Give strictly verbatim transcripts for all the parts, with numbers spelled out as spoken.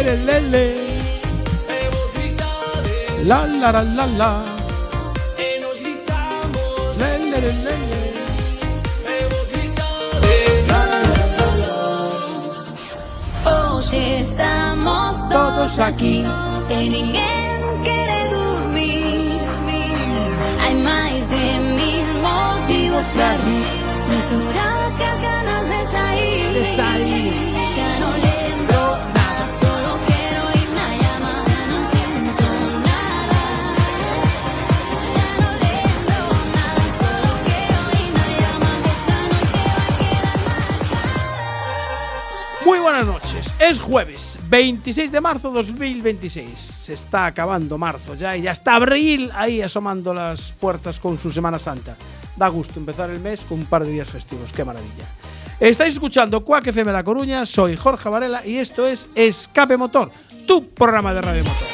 le, le, le. La, la, la, la, la. Le, le, le, le, le. Hoxe estamos todos aquí e ninguén quere dormir. Hai máis de mil motivos para rir, misturados que as ganas de sair. De sair. Xa non lembro nada, solo quero ir na llama. Xa non siento nada. Xa non lembro nada, solo quero ir na llama. Esta noite vai quedar marcada. Muy buenas noches. Es jueves, veintiséis de marzo de dos mil veintiséis. Se está acabando marzo ya y ya está abril ahí asomando las puertas con su Semana Santa. Da gusto empezar el mes con un par de días festivos. ¡Qué maravilla! Estáis escuchando Quack F M La Coruña. Soy Jorge Varela y esto es Escape Motor, tu programa de radio motor.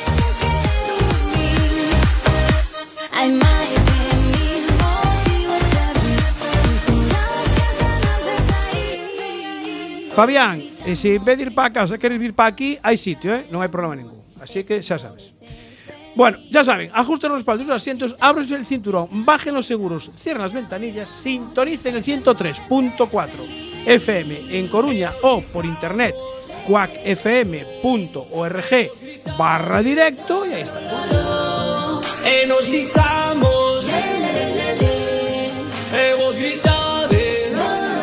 Hay máis de mil motivos para rir, misturados que as ganas de sair. Fabián, e se en vez de ir para casa queres vir para aquí, hai sitio, eh? Non hai problema ningún. Así que xa sabes. Bueno, ya saben, ajusten los respaldos de los asientos, ábrense el cinturón, bajen los seguros, cierren las ventanillas, sintonicen el ciento tres punto cuatro F M en Coruña o por internet quack f m punto org barra directo y ahí está. E nos gritamos, e vos gritades.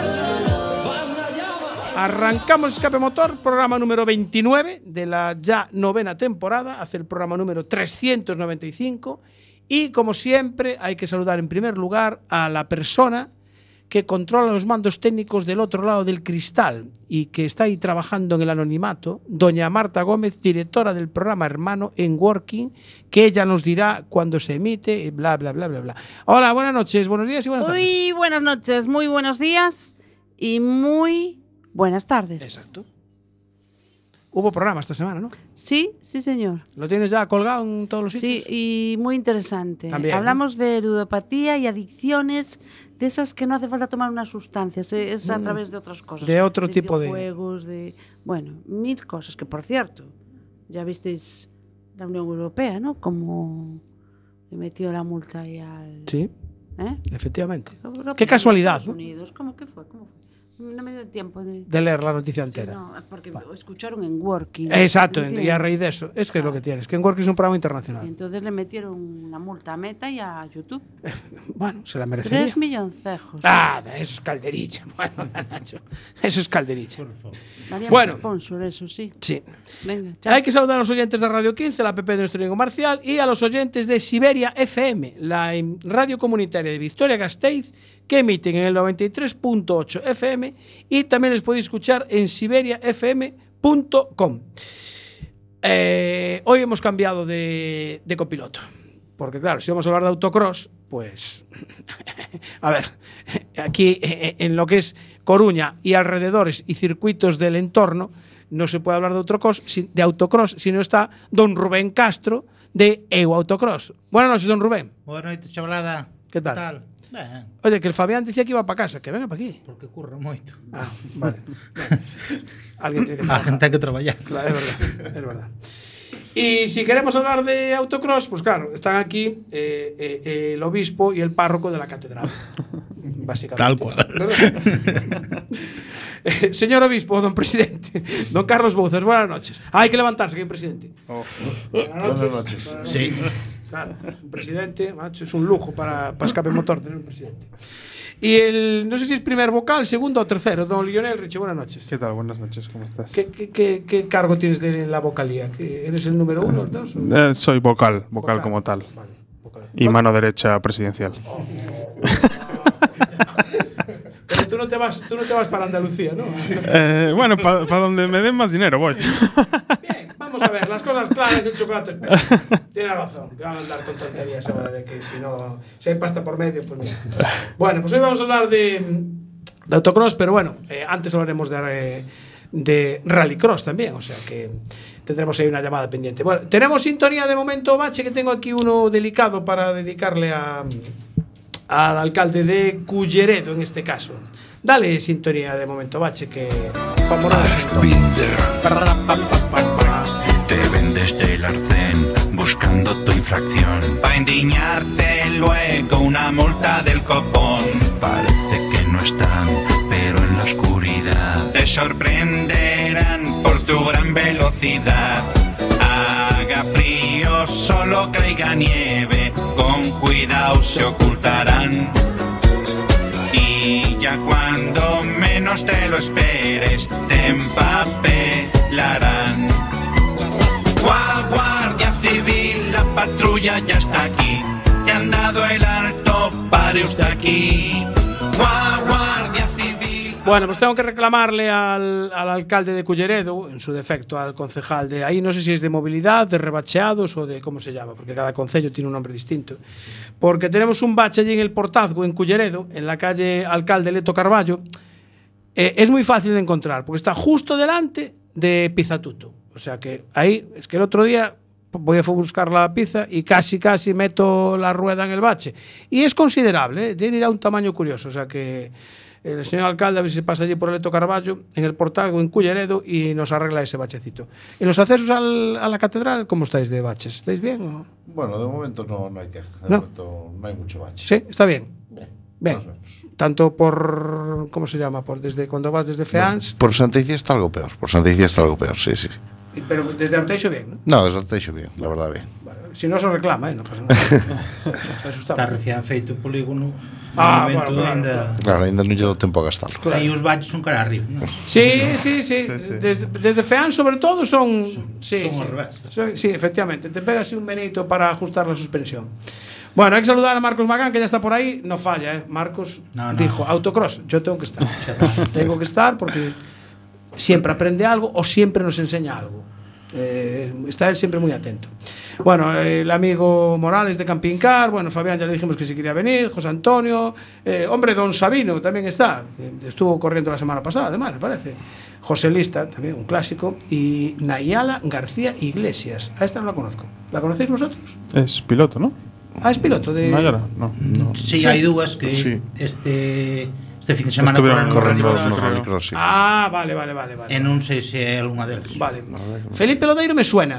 Arrancamos Escape Motor, programa número veintinueve de la ya novena temporada, hace el programa número trescientos noventa y cinco y como siempre hay que saludar en primer lugar a la persona que controla los mandos técnicos del otro lado del cristal y que está ahí trabajando en el anonimato, doña Marta Gómez, directora del programa hermano en Working, que ella nos dirá cuándo se emite, bla, bla, bla, bla, bla. Hola, buenas noches, buenos días y buenas tardes. Muy buenas noches, muy buenos días y muy buenas tardes. Exacto. Hubo programa esta semana, ¿no? Sí, sí, señor. ¿Lo tienes ya colgado en todos los sitios? Sí, y muy interesante. También, hablamos, ¿no?, de ludopatía y adicciones, de esas que no hace falta tomar unas sustancias, es a Mm. través de otras cosas. De otro tipo de... juegos, de... Bueno, mil cosas, que por cierto, ya visteis la Unión Europea, ¿no? Como le metió la multa ahí al... Sí, ¿Eh? efectivamente. Europa, Qué casualidad, Estados ¿no? Unidos. ¿Cómo que fue? ¿Cómo fue? No me dio tiempo de... De leer la noticia Sí, entera. no, porque bueno, escucharon en Working. Exacto, ¿entiendes? y a raíz de eso, es que es lo que tienes, que en Work es un programa Y internacional. entonces le metieron una multa a Meta y a YouTube. Bueno, se la merecería. Tres milloncejos. Ah, eso es calderilla. Bueno, Nacho, eso es calderilla. Daríamos bueno. sponsor, eso sí. Sí. Venga, chao. Hay que saludar a los oyentes de Radio quince, la app de nuestro amigo Marcial, y a los oyentes de Siberia F M, la em, radio comunitaria de Vitoria-Gasteiz, que emiten en el noventa y tres punto ocho F M y también les podéis escuchar en siberia f m punto com. Eh, hoy hemos cambiado de, de copiloto, porque claro, si vamos a hablar de autocross, pues a ver, aquí en lo que es Coruña y alrededores y circuitos del entorno no se puede hablar de autocross, de autocross si no está don Rubén Castro de Eu Autocross. Buenas noches, don Rubén. Buenas noches, chavalada. ¿Qué tal? Que tal? Ben, Oye, que el Fabián decía que iba para casa, que venga para aquí. porque curro moito. Ah, vale. Alguien tiene que A trabajar. gente hai que traballar. Claro, es verdad, es verdad. Y si queremos hablar de autocross, pues claro, están aquí eh, eh, el obispo y el párroco de la catedral. Básicamente. Tal cual. eh, señor obispo, don presidente, don Carlos Bouzas, buenas noches. Ah, hay que levantarse, que hay un presidente. Oh, Buenas buenas noches. Buenas Sí. Claro, un presidente, macho, es un lujo para, para Escape Motor tener un presidente. Y el, no sé si es primer vocal, segundo o tercero, don Lionel Richie, buenas noches. ¿Qué tal? Buenas noches, ¿cómo estás? ¿Qué, qué, qué, qué cargo tienes de la vocalía? ¿Que ¿Eres el número uno, dos? o- Eh, soy vocal, vocal, como tal. Vale, vocal. Y mano derecha presidencial. Pero tú no te vas, tú no te vas para Andalucía, ¿no? Eh, bueno, para pa donde me den más dinero voy. Bien, vamos a ver, las cosas claras, el chocolate espesa. Tienes razón, que van a andar con tonterías ahora de que si no, si hay pasta por medio, pues mira. Bueno, pues hoy vamos a hablar de, de autocross, pero bueno, eh, antes hablaremos de, eh, de rallycross también, o sea que tendremos ahí una llamada pendiente. Bueno, tenemos sintonía de momento, Bache, que tengo aquí uno delicado para dedicarle a, al alcalde de Culleredo, en este caso. Dale sintonía de momento, Bache, que... el arcén buscando tu infracción. Pa' indignarte luego una multa del copón. Parece que no están, pero en la oscuridad te sorprenderán por tu gran velocidad. Haga frío, solo caiga nieve, con cuidado se ocultarán. Y ya cuando menos te lo esperes, te empapelarán. Gua- Guardia Civil, la patrulla ya está aquí. Te han dado el alto, pare usted aquí. Gua- Guardia Civil. Bueno, pues tengo que reclamarle al, al alcalde de Culleredo, en su defecto al concejal de ahí, no sé si es de movilidad, de rebacheados o de cómo se llama, porque cada concello tiene un nombre distinto. Porque tenemos un bache allí en el Portazgo, en Culleredo, en la calle Alcalde Leto Carballo. Eh, es muy fácil de encontrar, porque está justo delante de Pizzatuto. O sea que ahí, es que el otro día voy a buscar la pizza y casi, casi meto la rueda en el bache. Y es considerable, ¿eh? Tiene ya un tamaño curioso, o sea que el señor alcalde a ver si pasa allí por el Leto Carballo, en el Portal o en Culleredo, y nos arregla ese bachecito. ¿En los accesos al, a la catedral cómo estáis de baches? ¿Estáis bien? O? Bueno, de momento no, no hay que. De ¿No? momento no hay mucho bache. Sí, está bien. Bien. Bien. Más o menos. Tanto por, ¿cómo se llama? Por desde cuando vas desde Feans, Por Santa Icía está algo peor. Por Santa Icía está algo peor, sí, sí. y- pero desde Arteixo bien, ¿no? No, eso te he hecho bien, la verdad, bien. Vale, si no se reclama, ¿eh? No pasa nada. Eso está Está bien. recién feito o polígono. Ah, no momento bueno, claro, ainda... Claro, ainda non lle dou tempo a gastarlo. Claro. Aí os baches son cara arriba, non? Sí, sí, sí. Sí, sí. Desde, desde Fean, sobre todo, son. Sí, son sí. al revés. Son- sí, efectivamente. Te pegas un menito para ajustar la suspensión. Bueno, hay que saludar a Marcos Magán, que ya está por ahí. No falla, ¿eh? Marcos No, no. dijo: autocross, yo tengo que estar. Tengo que estar porque siempre aprende algo o siempre nos enseña algo. Eh, está él siempre muy atento. Bueno, el amigo Morales de Camping Car, bueno, Fabián ya le dijimos que si quería venir, José Antonio, eh, hombre, don Sabino también está, eh, estuvo corriendo la semana pasada, además, me parece. José Lista, también un clásico, y Nayala García Iglesias. A esta no la conozco. ¿La conocéis vosotros? Es piloto, ¿no? Ah, es piloto de. Nayara, no. Sí, Sí. hai dúas que Sí. este este fin de semana Estuvieron corren Corren no los, rallycross, los creo. rallycross, sí. Ah, vale, vale, vale. vale. e non sei se é algunha deles. Vale. Felipe Lodeiro me suena.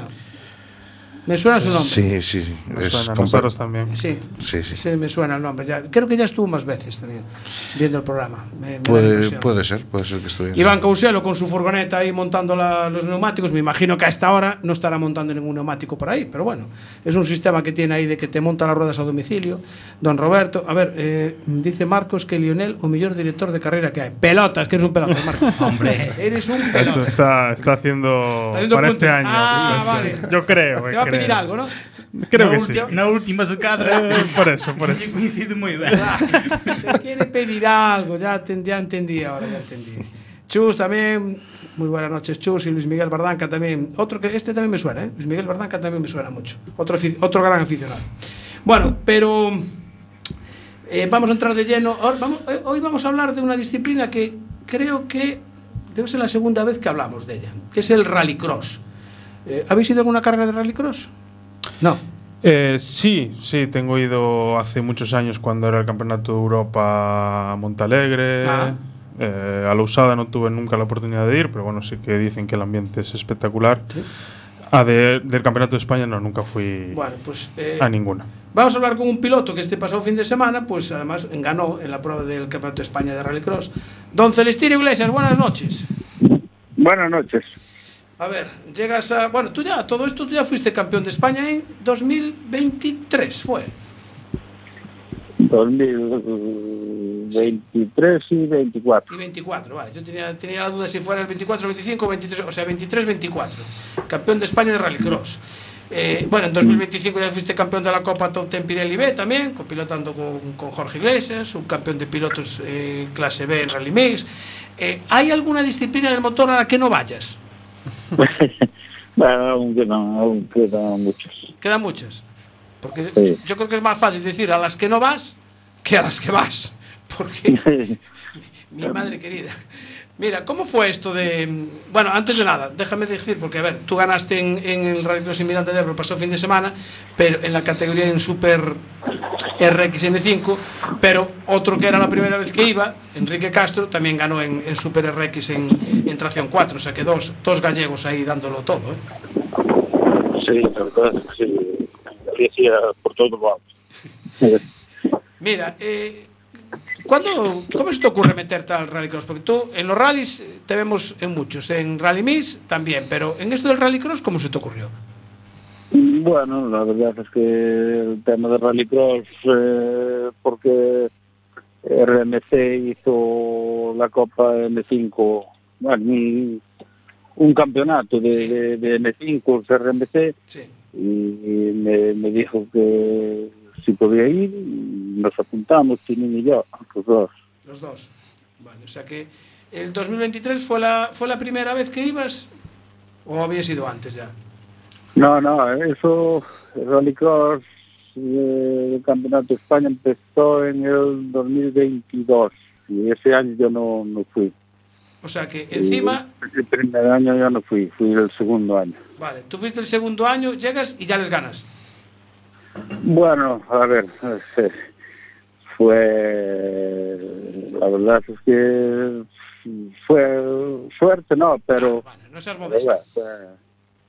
Me suena su nombre. Sí, sí, sí. Me Es suena, compa- nosotros también. Sí, Sí, sí. sí, me suena el nombre. Ya, creo que ya estuvo más veces también viendo el programa. Me- me da la Puede, impresión. puede ser, puede ser que estuviera. Iván Couselo con su furgoneta ahí montando la- los neumáticos. Me imagino que a esta hora no estará montando ningún neumático por ahí, pero bueno, es un sistema que tiene ahí de que te monta las ruedas a domicilio. Don Roberto, a ver, eh, dice Marcos que Lionel, o mejor director de carrera que hay. Pelotas, que eres un pelota, Marcos. Hombre. Eres un Eso pelota. está, está haciendo Está haciendo para este puntos. año. Ah, vale. Yo creo. Te eh, va a pedir creo. algo, ¿no? Creo na que ulti- sí. Na última sacadra. Eh, por eso, por Lle eso. coincide moi ben. Te quiere pedir algo, ya, ten- ya entendí ahora, ya entendí. Chus también, muy buenas noches Chus, y Luis Miguel Bardanca también. Otro que este también me suena, ¿eh? Luis Miguel Bardanca también me suena mucho. Otro, afic- otro gran aficionado. Bueno, pero eh, vamos a entrar de lleno. Ahora vamos- eh, hoy vamos a hablar de una disciplina que creo que debe ser la segunda vez que hablamos de ella, que es el rallycross. Eh, ¿Habéis ido a alguna carrera de rallycross? No. Eh, sí, sí, tengo ido hace muchos años cuando era el Campeonato de Europa a Montalegre. Ah. Eh, a la Usada no tuve nunca la oportunidad de ir, pero bueno, sí que dicen que el ambiente es espectacular. Sí. A de- del Campeonato de España no, nunca fui Bueno, pues eh, a ninguna. vamos a hablar con un piloto que este pasado fin de semana, pues además ganó en la prueba del Campeonato de España de Rallycross. Don Celestino Iglesias, buenas noches. Buenas noches. A ver, llegas a... Bueno, tú ya, todo esto, tú ya fuiste campeón de España en dos mil veintitrés, fue. dos mil veintitrés y veinticuatro. Y veinticuatro, vale. Yo tenía, tenía la duda si fuera el veinticuatro, veinticinco o veintitrés, o sea, veintitrés veinticuatro. Campeón de España de Rallycross. Eh, bueno, en dos mil veinticinco ya fuiste campeón de la Copa Top Ten Pirelli B también, copilotando con, con Jorge Iglesias, un campeón de pilotos eh, clase B en Rally Mix. Eh, ¿Hay alguna disciplina del motor a la que no vayas? Bueno, aún quedan, aún quedan muchos. Quedan muchas. Porque Sí. yo creo que es más fácil decir a las que no vas que a las que vas. Porque, mi madre querida. Mira, ¿cómo fue esto de...? Bueno, antes de nada, déjame decir, porque a ver, tú ganaste en, en el Rallycross Inmirante de Ebro el pasado fin de semana, pero en la categoría en Super R X M cinco, pero otro que era la primera vez que iba, Enrique Castro, también ganó en, en Super R X en, en tracción cuatro, o sea que dos, dos gallegos ahí dándolo todo, ¿eh? Sí, la verdad es que sí. Galicia por todo lo alto. Mira, eh, ¿cuándo, ¿cómo se te ocurre meterte al rallycross? Porque tú en los rallies eh, te vemos en muchos, en Rally Mix también, pero en esto del rallycross, ¿cómo se te ocurrió? Bueno, la verdad es que el tema de Rallycross, eh, porque R M C hizo la Copa M cinco, bueno, un, un campeonato de, Sí. de, de M cinco, R M C, Sí. y me, me dijo que si podía ir, y nos apuntamos, Tinín y yo, los dos. Los dos. Vale, o sea que el dos mil veintitrés fue la, fue la primera vez que ibas o había sido antes ya. No, no, eso, el Rallycross eh, del Campeonato de España empezó en el dos mil veintidós y ese año yo no, no fui. O sea que encima, El, el primer año yo no fui, fui el segundo año. vale, tú fuiste el segundo año, llegas y ya les ganas. Bueno, a ver, eh, fue, la verdad es que fue suerte, no, pero... Vale, no seas pero modesto. bueno, fue,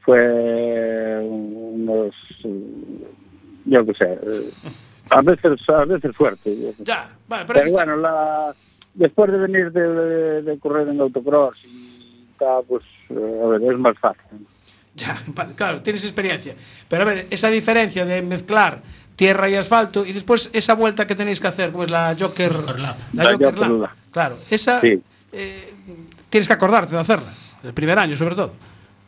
fue unos, yo qué sé, eh, a veces, a veces suerte. Ya, vale, pero, Pero bueno, la, después de venir de, de, de correr en autocross y tal, pues, eh, a ver, es más fácil. ya, vale, claro, tienes experiencia. Pero a ver, esa diferencia de mezclar tierra y asfalto y después esa vuelta que tenéis que hacer, como es la Joker, Joker Lab. la La Joker Joker Lab. Lab. Claro, esa Sí. eh, tienes que acordarte de hacerla, el primer año sobre todo.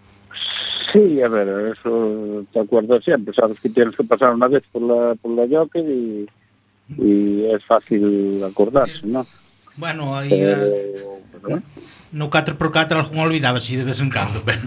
Sí, a ver, eso te acuerdas siempre, sabes que tienes que pasar una vez por la, por la Joker y, y es fácil acordarse, ¿no? Bueno, aí eh, Pero, pero, no catro por catro algún olvidaba así de vez en cando, pero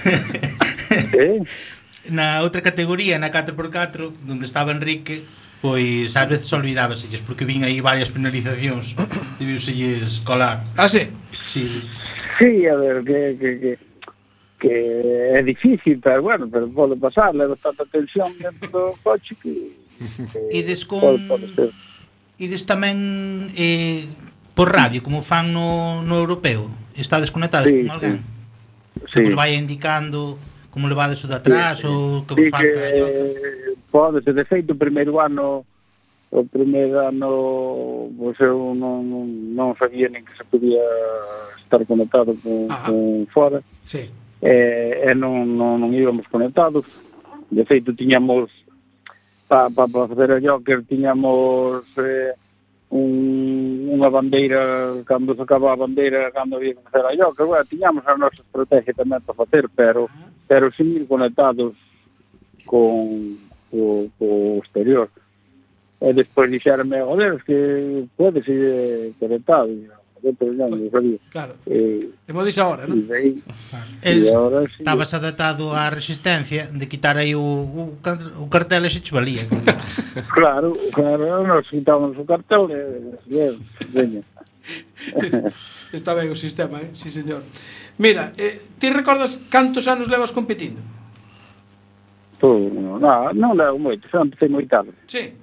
¿eh? na outra categoría, na catro por catro, onde estaba Enrique, pois ás veces olvidábaselles porque vin aí varias penalizacións, debiuselles colar. Ah, sí. Sí. Sí, a ver, que, que, que, que é difícil, pero bueno, pero pode pasar, leva tanta tensión dentro do coche que, que Ides con pode, pode ser. Ides tamén eh, por radio, como fan no, no europeo. Estades conectados Sí, con alguén? Sí. Que vos vai indicando como levades o de atrás Sí, ou que sí, vos falta. que, Que... pode ser, de feito, o primeiro ano o primeiro ano pois eu non, non, non sabía nin que se podía estar conectado con, Ajá. con fora Sí. e, e non, non, non íbamos conectados. De feito, tiñamos para pa, pa facer a Joker tiñamos eh, un, unha bandeira, cando se acaba a bandeira, cando había que facer a Joker, bueno, tiñamos a nosa estrategia tamén para facer, pero pero sin ir conectados con o, o exterior. E despois dixeronme, joder, es que podes ir conectado. E eu, joder, pero non, non sabía. Claro. E, E mo dis ahora, e non? de aí, El, e ahora sí. Estabas adaptado á resistencia de quitar aí o, o, car- o cartel e se che valía. Claro, claro, nos quitamos o cartel e, e veña. Está ben o sistema, eh? Sí, señor. Mira, eh, ti recordas cantos anos levas competindo? Todo, non, non levo moito, xa empecé moi tarde. Sí.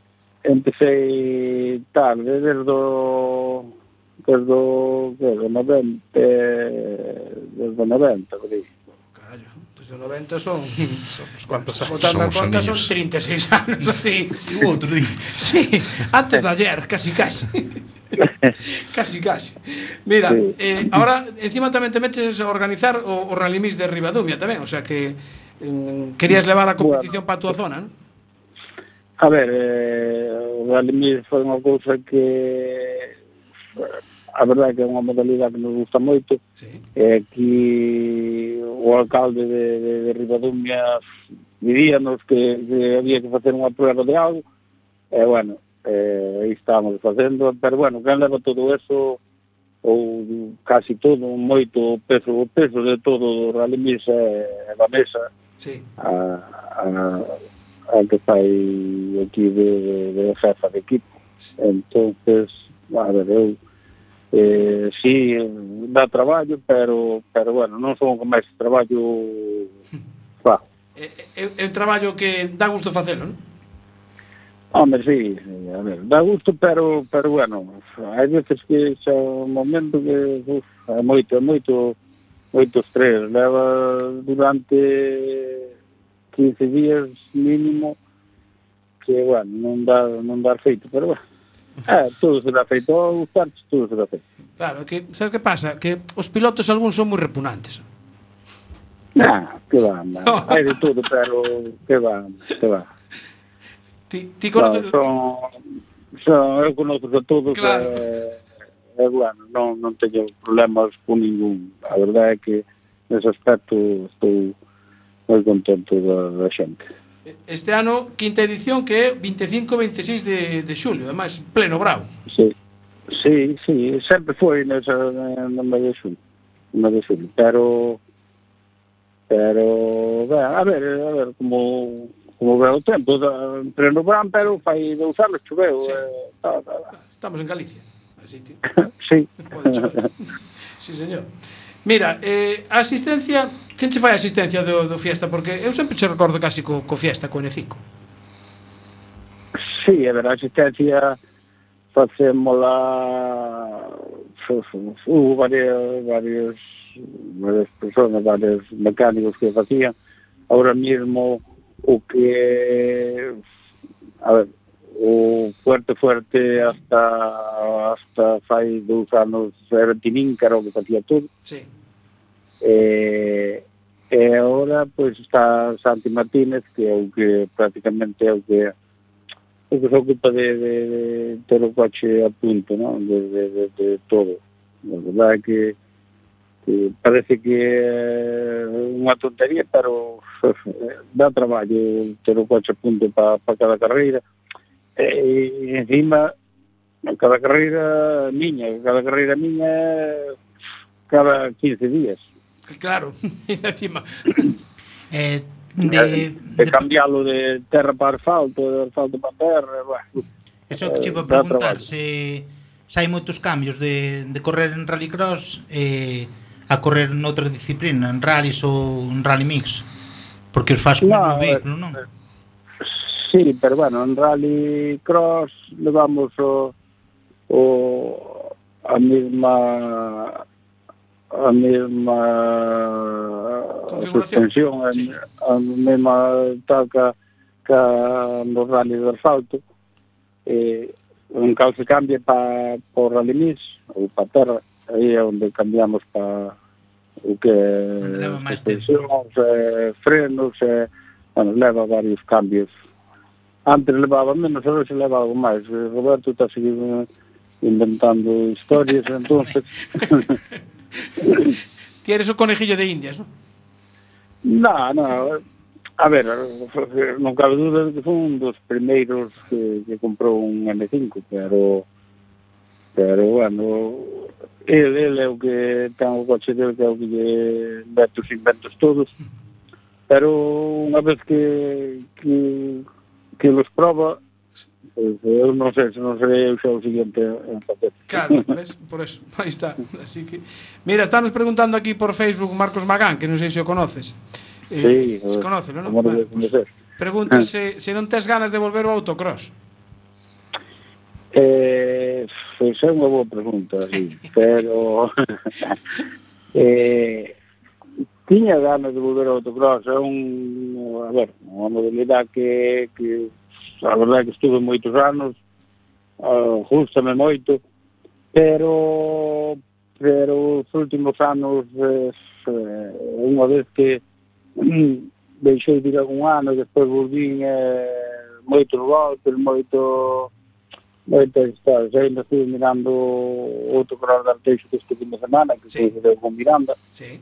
Empecé tarde, desde o desde o, desde o noventa, desde o noventa, por aí. Carallo, desde o noventa son... Son uns cuantos anos. Botando en Somos conta son aniños. trinta e seis anos, así. E o outro día. Sí, antes de ayer, casi casi. Casi casi. Mira, Sí. eh, ahora encima tamén te metes a organizar o, o Rally Mix de Ribadumia tamén, o sea que eh, querías levar a competición para a túa zona, non? A ver, eh, o Rally Mix foi unha cousa que a verdade é que é unha modalidade que nos gusta moito. Sí. E aquí o alcalde de, de, de Ribadumia diríanos que, que había que facer unha prueba de algo e bueno, eh, aí estamos facendo, pero bueno, quen leva todo eso ou casi todo, moito peso, o peso de todo o Rally Mix é a mesa Sí. a, a, a que fai aquí de, de, de jefa de equipo. Entonces, a ver, eu eh, sí, dá traballo, pero pero bueno, non son con máis traballo fa. É, é, é un traballo que dá gusto facelo, non? Hombre, sí, a ver, dá gusto, pero pero bueno, hai veces que xa un momento que uf, é moito, é moito moito estrés, leva durante quince días mínimo que, bueno, non dá, non dá feito, pero, bueno, eh, todo será feito, os parches, todo será feito. Claro, que sabes que pasa? Que os pilotos algúns son moi repugnantes. Nah, que va, man. Hai de todo, pero que va, que va. Ti, ti No, conoces... son, son, eu conozco a todos, Claro. e, e bueno, non, non teño problemas con ningún. A verdade é que nese aspecto estou moi contento da, da xente. Este ano, quinta edición, que é veinticinco e veintiséis de, de xulio, además, pleno bravo. Sí, sí, sí, sempre foi nesa, no mes de xulio, no mes de xulio, pero, pero, ben, a ver, a ver, como, como ve o tempo, da, pleno verán, pero fai dous anos choveu, Sí. eh, tá, tá, tá. Estamos en Galicia, así que Sí. pode chover. Sí, señor. Mira, eh, a asistencia, quen che fai a asistencia do, do Fiesta? Porque eu sempre che recordo casi co, co Fiesta, co N cinco. Sí, a ver, a asistencia facémola, hubo varios, varios, varias personas, varios mecánicos que facían. Ahora mismo o que, a ver, o fuerte fuerte hasta hasta fai dous anos era Tinín, que era o que facía todo. Sí. E, e agora pois está Santi Martínez, que é o que prácticamente é o que o que se ocupa de, de, de ter o coche a punto, ¿no? de, de, de, de todo. A verdade é que, que parece que é unha tontería, pero dá traballo ter o coche a punto para pa cada carreira. E encima, cada carreira miña, cada carreira miña cada quince días. Claro, e encima. Eh, De, de, de cambiarlo de terra para asfalto, de asfalto para terra, bueno. Eso que che iba a dá preguntar, traballo. se, se hai moitos cambios de, de correr en rallycross eh, a correr noutra disciplina, en rallies ou en rally mix, porque os faz con No, o vehículo, non? Sí, pero bueno, en rally cross levamos o, o a mesma a mesma Configuración. suspensión, a, Sí. a mesma taca ca nos rally de asfalto. Eh, un cal se cambia para o rally mix ou para terra, aí é onde cambiamos para o que Onde leva máis suspensións, eh, frenos, eh, bueno, leva varios cambios. Antes levaba menos, ahora se leva algo máis. Eh, Roberto está seguindo inventando historias, entonces... Ti eres o conejillo de Indias, non? No, no, a ver, non cabe dúda de que foi un dos primeiros que, que comprou un eme cinco, pero pero bueno, el, el é o que ten o coche dele, que é o que lle mete os inventos todos, pero unha vez que que, que los proba, pues, eu non sei, se non serei eu xa o seguinte en papel. Claro, ves, por eso, aí está. Así que, mira, estános preguntando aquí por Facebook Marcos Magán, que non sei se o conoces. Sí, Eh, se conoce, non? como Vale, de pues, conocer. pregunta se, se non tes ganas de volver ao autocross. Eh, pois é unha boa pregunta, sí, pero eh, tiña ganas de volver ao autocross, é un, a ver, unha modalidade que, que a verdade é que estuve moitos anos, uh, gústame moito, pero pero os últimos anos eh, unha vez que mm, deixei de ir algún ano, despois volvín eh, moitos golpes, moito moitas historias. Ainda estive mirando outro cross de Arteixo que este fin de semana, que Sí. coincideu con Miranda. Sí.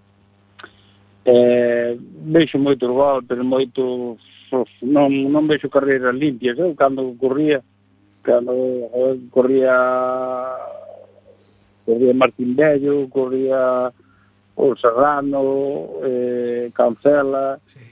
Eh, vexo moitos golpes, moitos, non, non vexo carreiras limpias. Eu cando corría, cando eh, corría corría Martín Bello, corría o Serrano, eh, Cancela, Sí.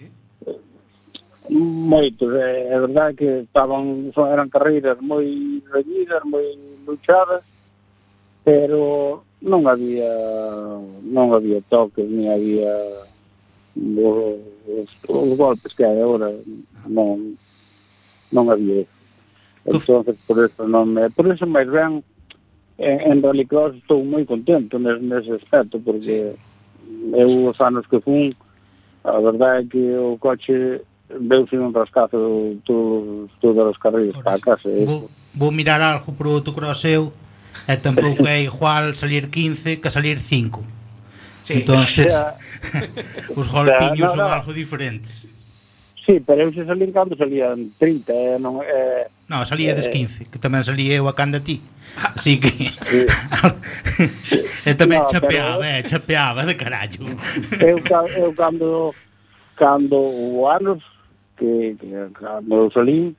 moitos, é, é verdade que estaban, son, eran carreiras moi reñidas, moi luchadas, pero non había non había toques, ni había os, os, os golpes que hai agora, non non había eso. Entonces, por eso non me, por eso máis ben en, en rallycross estou moi contento nese, nese aspecto, porque eu os anos que fun A verdade é que o coche veuse un rascazo todos, todas as carreiras para a casa. Vou, vou mirar algo pro autocross eu e tampouco é igual salir quince que salir cinco. Sí. Entonces, Xa, os golpiños no, son no. algo diferentes. sí, pero eu se salín cando salían trinta, eh, non, eh, No, salía des quince, que tamén salía eu a canda ti. Así que e tamén No, chapeaba, pero- eh, chapeaba de carallo. eu, ca- eu cando cando o anos que, que cando eu salín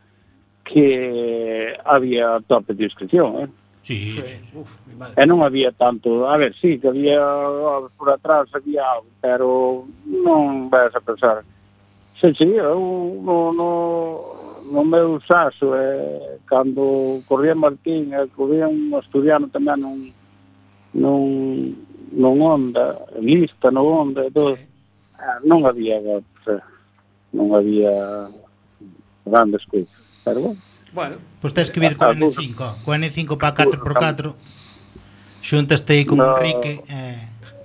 que había tope de inscripción, eh? Sí, Sí. sí. Uf, mi madre. E non había tanto, a ver, sí, que había oh, por atrás había algo, pero non vas a pensar. Sí, sí, eu no, no, no meu saso, eh, cando corría Martín, e corría un asturiano tamén non, non, non onda, lista no onda e todo, Sí. eh, non había golpes, eh, non había grandes cousas, pero bueno. Bueno, Pois tens que vir co N cinco, ó. Co N cinco para catro por catro. Xuntaste aí con No. Enrique, eh,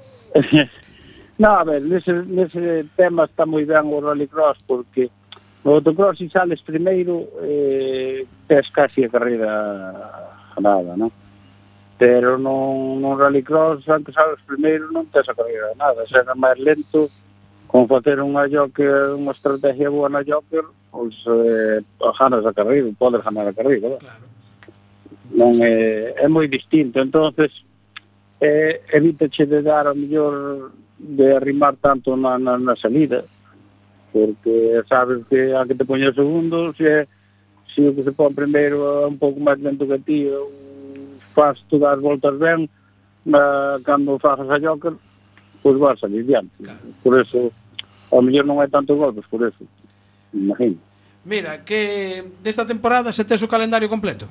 No, a ver, nese, nese tema está moi ben o rallycross porque no autocross si sales primeiro eh, tes casi a carreira ganada, non? Pero non, non rallycross, antes sales primeiro non tes a carreira ganada, se era máis lento con facer unha joker, unha estrategia boa na joker, pois eh, ganas a carreira, podes ganar a carreira, claro. non é, é moi distinto, entonces eh, evítache de dar ao mellor de arrimar tanto na, na, na salida, porque sabes que a que te poña segundo, se, se o que se pon primeiro é un pouco máis lento que ti, ou faz todas as voltas ben, na, cando fajas a joker, pois vas a salir diante. Claro. Por eso, ao mellor non hai tantos golpes, por eso, imagino. Mira, que desta temporada se tes o calendario completo.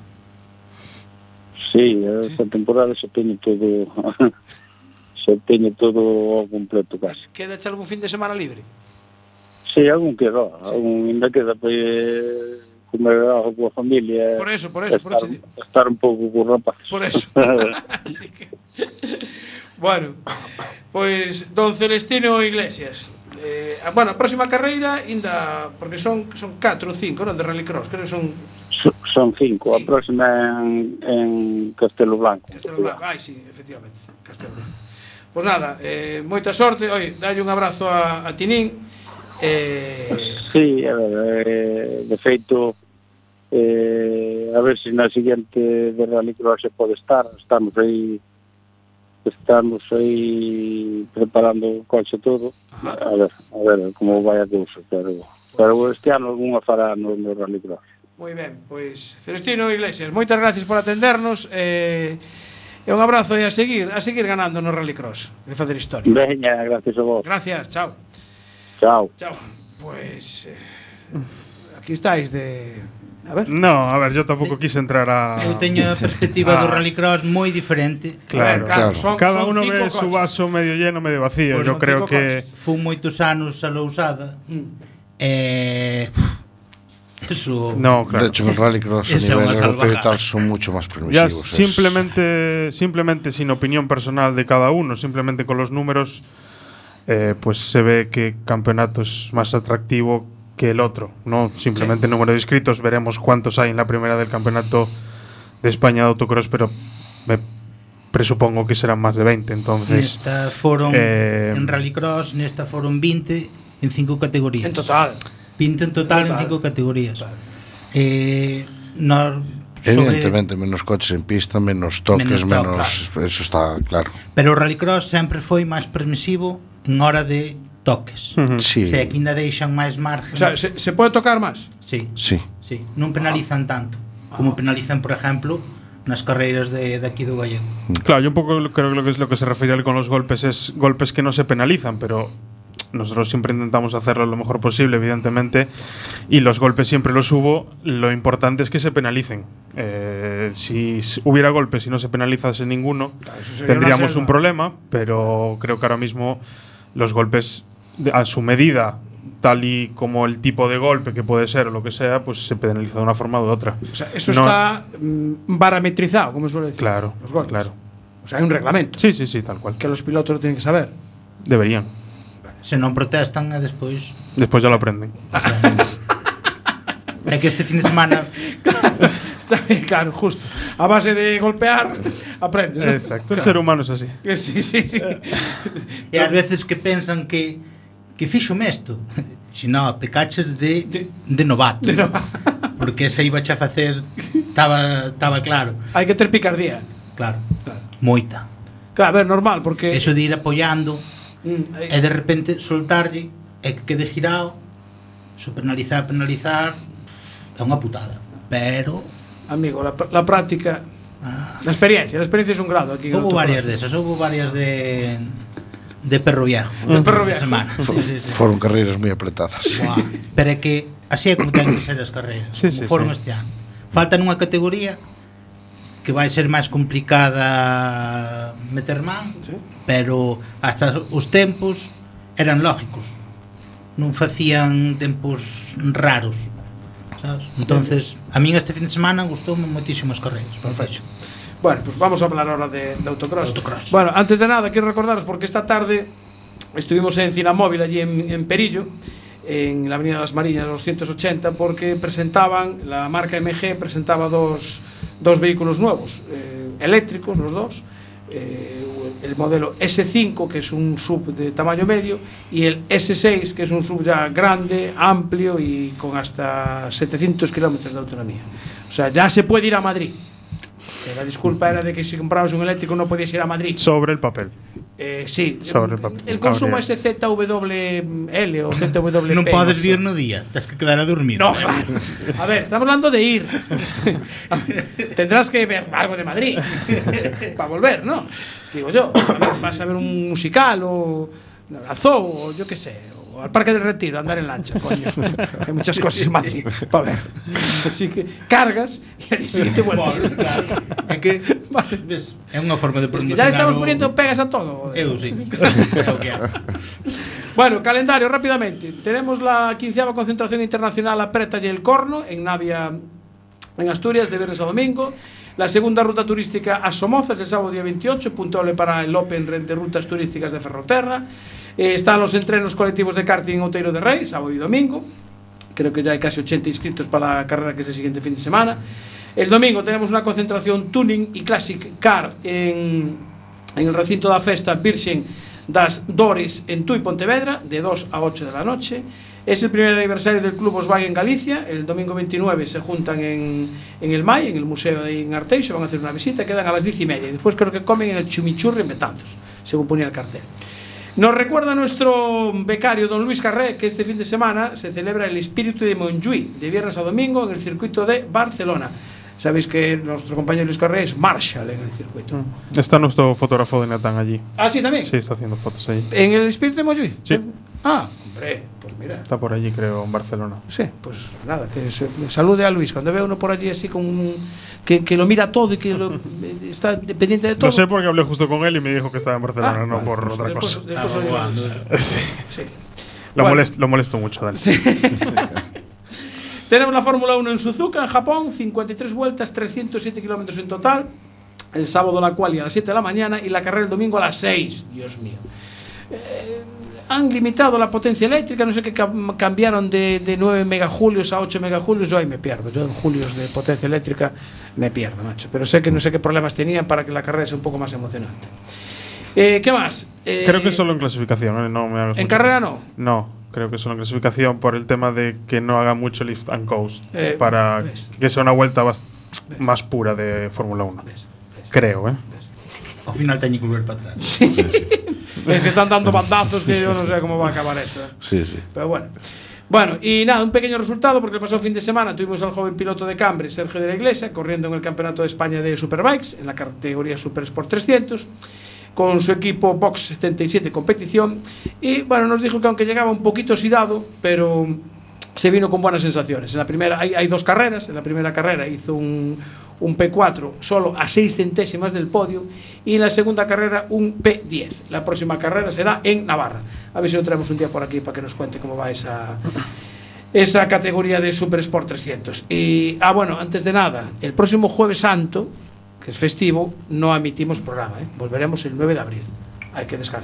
Sí, esta temporada se teñe todo se teñe todo ao completo casi. Queda algún fin de semana libre? Sí, algún queda, algún ainda queda para eh, comer algo coa familia. Por eso, por eso, por estar, eso. estar un pouco co rapaz. Por eso. Así que bueno, pois don Celestino Iglesias. Eh, a- bueno, a próxima carreira ainda porque son son catro ou cinco, non, de rallycross, creo que son So- Son cinco, a Sí. próxima en, en Castelo Blanco. Castelo Blanco. Ai, sí, efectivamente, Castelo Blanco. Pois nada, eh, moita sorte, oi, dalle un abrazo a, a Tinín. Eh, Sí, a ver, eh, de feito, eh, a ver se na siguiente de Rallycross se pode estar, estamos aí estamos aí preparando o coche todo, a ver, a ver como vai a cousa, pero, pero este ano algunha fará no, no Rallycross. moi ben, pois Celestino Iglesias, moitas gracias por atendernos. Eh, e un abrazo e a seguir, a seguir ganando no rallycross, e facer historia. Veña, gracias a vos. Gracias, chao. Chao. Chao. Pois eh, aquí estáis de a ver. No, a ver, yo tampouco quise entrar a... eu teño a perspectiva do Ah. rallycross moi diferente. Claro, A ver, claro. son- Cada son uno cinco ve su coches. vaso medio lleno, medio vacío. Pues Yo son creo cinco que... coches. Fun moitos anos a Lousada. Mm. Eh, eso No, claro. De hecho, en el rallycross a Esa é nivel unha europeo y salvajada. tal son mucho más Ya permisivos. es- simplemente, simplemente sin opinión personal de cada uno, simplemente con los números, eh, pues se ve que campeonato es más atractivo que el otro, ¿no? Simplemente número de inscritos, veremos cuántos hay en la primera del campeonato de España de autocross, pero me presupongo que serán más de veinte, entonces... nesta foron eh, en rallycross, nesta foron vinte en cinco categorías. En total. vinte en total en Total. cinco categorías. Total. Eh, no, sobre, Evidentemente, menos coches en pista, menos toques, Menos menos. toques, Eso está claro. pero o rallycross sempre foi máis permisivo en hora de toques. Ujú. Sí, O sea, que ainda deixan máis margen. O sea, se, se pode tocar máis? Sí, sí. sí, non penalizan tanto como penalizan, por ejemplo, nas carreiras de, de aquí do Gallego. Claro, yo un poco creo que lo que es lo que se refiere él con los golpes es golpes que no se penalizan, pero nosotros siempre intentamos hacerlo lo mejor posible, evidentemente, y los golpes siempre los hubo. Lo importante es que se penalicen. Eh, si s- hubiera golpes y no se penalizase ninguno, Claro, eso sería tendríamos una un selva. problema, pero creo que ahora mismo los golpes de- a su medida, tal y como el tipo de golpe que puede ser o lo que sea, pues se penaliza de una forma u otra. O sea, eso No- está mm, parametrizado, como suele decir. Claro, Los golpes. claro. O sea, hay un reglamento Sí, sí, sí, tal cual. que los pilotos lo tienen que saber. Deberían. Se non protestan e despois Despois ya lo aprenden. é que este fin de semana Está bien, claro, justo. A base de golpear, aprendes. ¿no? Exacto. El ser humano es así. Que sí, sí, sí. e ás veces que pensan que que fixome isto. Si no, pecaches de De- de novato. De novato. Porque ese iba a facer estaba estaba claro. Hai que ter picardía. Claro. Claro. Moita. Claro, a ver, normal, porque... Eso de ir apoiando Mm, e de repente soltarlle e que quede girado, so penalizar, penalizar, é unha putada. Pero Amigo, la, pr- la práctica... ah, La experiencia, la experiencia es un grado aquí. en houve autocross. varias desas, houve varias de de perro viejo. De este perro fin de viejo. semana. Sí, sí, sí. Foron carreiras moi apretadas. Buah. Pero é que así é como ten que ser as carreiras. Sí, como sí, foron sí. este ano. Falta nunha categoría que vai ser máis complicada meter man, Sí. pero hasta os tempos eran lógicos. Non facían tempos raros, sabes? Entonces, a min este fin de semana gustoume moitísimo as carreiras. Perfecto. Bueno, pues vamos a hablar ahora de, de autocross. Autocross. Bueno, antes de nada, quiero recordaros, porque esta tarde estuvimos en Cinamóvil, allí en, en Perillo, en la Avenida de las Mariñas, doscientos ochenta, porque presentaban, la marca M G presentaba dos, dos vehículos nuevos, eh, eléctricos, los dos. Eh, el modelo S cinco, que es un sub de tamaño medio, y el S seis, que es un sub ya grande, amplio y con hasta setecientos kilómetros de autonomía. O sea, ya se puede ir a Madrid. Que la disculpa era de que si comprabas un eléctrico no podías ir a Madrid. Sobre el papel. Eh, sí, Sobre el papel. el consumo Habría. es Z W L o Z W P. Non podes sé. vir no día, tens que quedar a dormir. No, claro. A ver, estamos hablando de ir. Tendrás que ver algo de Madrid para volver, ¿no? Digo yo. A ver, vas a ver un musical o al zoo o yo qué sé, o al Parque del Retiro, a andar en lancha, coño. Hay muchas cosas en Madrid para ver. Así que cargas y al día siguiente vuelves. Bueno, claro. É que Vale. ves, é unha forma de Es que promocionar. ya estamos o- poniendo pegas a todo. joder. Eu sí. É o que hai. Bueno, calendario rápidamente. Tenemos la quinceava concentración internacional a Preta y el Corno en Navia, en Asturias, de viernes a domingo. La segunda ruta turística a Somozas el sábado día veintiocho, puntuable para el Open de Rutas Turísticas de Ferroterra. Eh, están los entrenos colectivos de karting en Outeiro de Rey, sábado y domingo. Creo que ya hay casi ochenta inscritos para la carrera que es el siguiente fin de semana. El domingo tenemos una concentración Tuning y Classic Car en, en el recinto da Festa Virxen das Dores en Tui, Pontevedra, de dos a ocho de la noche. Es el primer aniversario del Club Volkswagen Galicia. El domingo veintinueve se juntan en, en el M A I, en el museo de en Arteixo, van a hacer una visita, quedan a las diez y media. Y después creo que comen en el Chimichurri en Betanzos, según ponía el cartel. Nos recuerda nuestro becario don Luis Carré que este fin de semana se celebra el Espíritu de Montjuïc, de viernes a domingo, en el circuito de Barcelona. Sabéis que nuestro compañero Luis Carré es Marshall en el circuito. Está nuestro fotógrafo de Natán allí. Ah, sí, también. Sí, está haciendo fotos allí. ¿En el Espíritu de Montjuïc? Sí. Ah, hombre, pues mira. Está por allí, creo, en Barcelona. Sí, pues nada, que se, salude a Luis. Cuando vea uno por allí así con un- que, que lo mira todo y que lo, está pendiente de todo. Lo sé porque hablé justo con él y me dijo que estaba en Barcelona, Ah, no vale, por pues otra después- cosa. después Estaba lo jugando. diremos. Sí. Sí. Lo, Bueno. molesto, lo molesto mucho, Dani. Tenemos la Fórmula uno en Suzuka, en Japón, cincuenta y tres vueltas, trescientos siete kilómetros en total. El sábado la quali a las siete de la mañana y la carrera el domingo a las seis. Dios mío. Eh, han limitado la potencia eléctrica, no sé qué cam- cambiaron de, de nueve megajulios a ocho megajulios. Yo ahí me pierdo. Yo en julios de potencia eléctrica me pierdo, macho. Pero sé que no sé qué problemas tenían para que la carrera sea un poco más emocionante. Eh, ¿Qué más? Eh, Creo que solo en clasificación, ¿eh? No me hagas ¿En mucho- carrera no? No, creo que solo en clasificación por el tema de que no haga mucho lift and coast. Eh, para ves. que sea una vuelta bast- más pura de Fórmula uno. ¿Ves? Creo, ¿eh? Ao final teño que volver para atrás. Sí. Es que están dando bandazos que yo no sé cómo va a acabar eso. ¿eh? Sí, sí. Pero bueno. Bueno, y nada, un pequeño resultado, porque el pasado fin de semana tuvimos al joven piloto de Cambre, Sergio de la Iglesia, corriendo en el Campeonato de España de Superbikes, en la categoría Super Sport trescientos, con su equipo Box setenta y siete competición. Y bueno, nos dijo que aunque llegaba un poquito oxidado, pero se vino con buenas sensaciones. En la primera, hay, hay dos carreras. En la primera carrera hizo un, un P cuatro solo a seis centésimas del podio, y en la segunda carrera un P diez. La próxima carrera será en Navarra. A ver si lo traemos un día por aquí para que nos cuente cómo va esa, esa categoría de Super Sport trescientos. Y, ah, bueno, antes de nada, el próximo Jueves Santo, que es festivo, no emitimos programa, ¿eh? Volveremos el nueve de abril. Hay que descansar, ¿eh?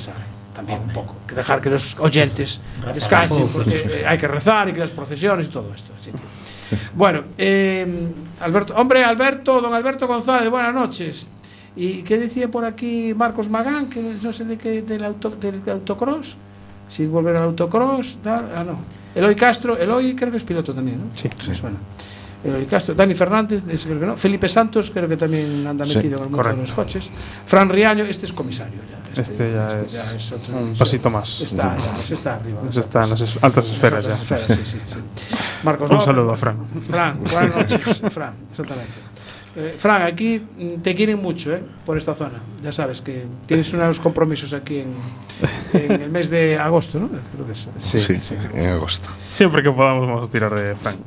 también un poco, que dejar que los oyentes Rezar descansen, un poco, porque sí. eh, hay que rezar y que las procesiones y todo esto. Así que. Bueno, eh, Alberto, hombre, Alberto, don Alberto González, buenas noches. ¿Y qué decía por aquí Marcos Magán? Que no sé de qué, del, auto, del autocross, si volver al autocross, tal, ah, no. Eloy Castro, Eloy creo que es piloto también, ¿no? Sí. Me suena. Eloy Castro, Dani Fernández, ese creo que no. Felipe Santos, creo que también anda Sí, metido en el mundo de correcto. los coches. Fran Riaño, este es comisario ya. Este ya es otro- un pasito más. Está, ya, ese está arriba. Ese está en las es- altas esferas ya. Altas esferas, sí, sí, sí. Marcos Un López, saludo a Fran. Fran, buenas noches, Fran, exactamente. Eh, Fran, aquí mm, te quieren mucho, ¿eh? Por esta zona. Ya sabes que tienes unos compromisos aquí en, en el mes de agosto, ¿no? Creo que es. Sí, en agosto. Siempre que podamos vamos a tirar de Frank.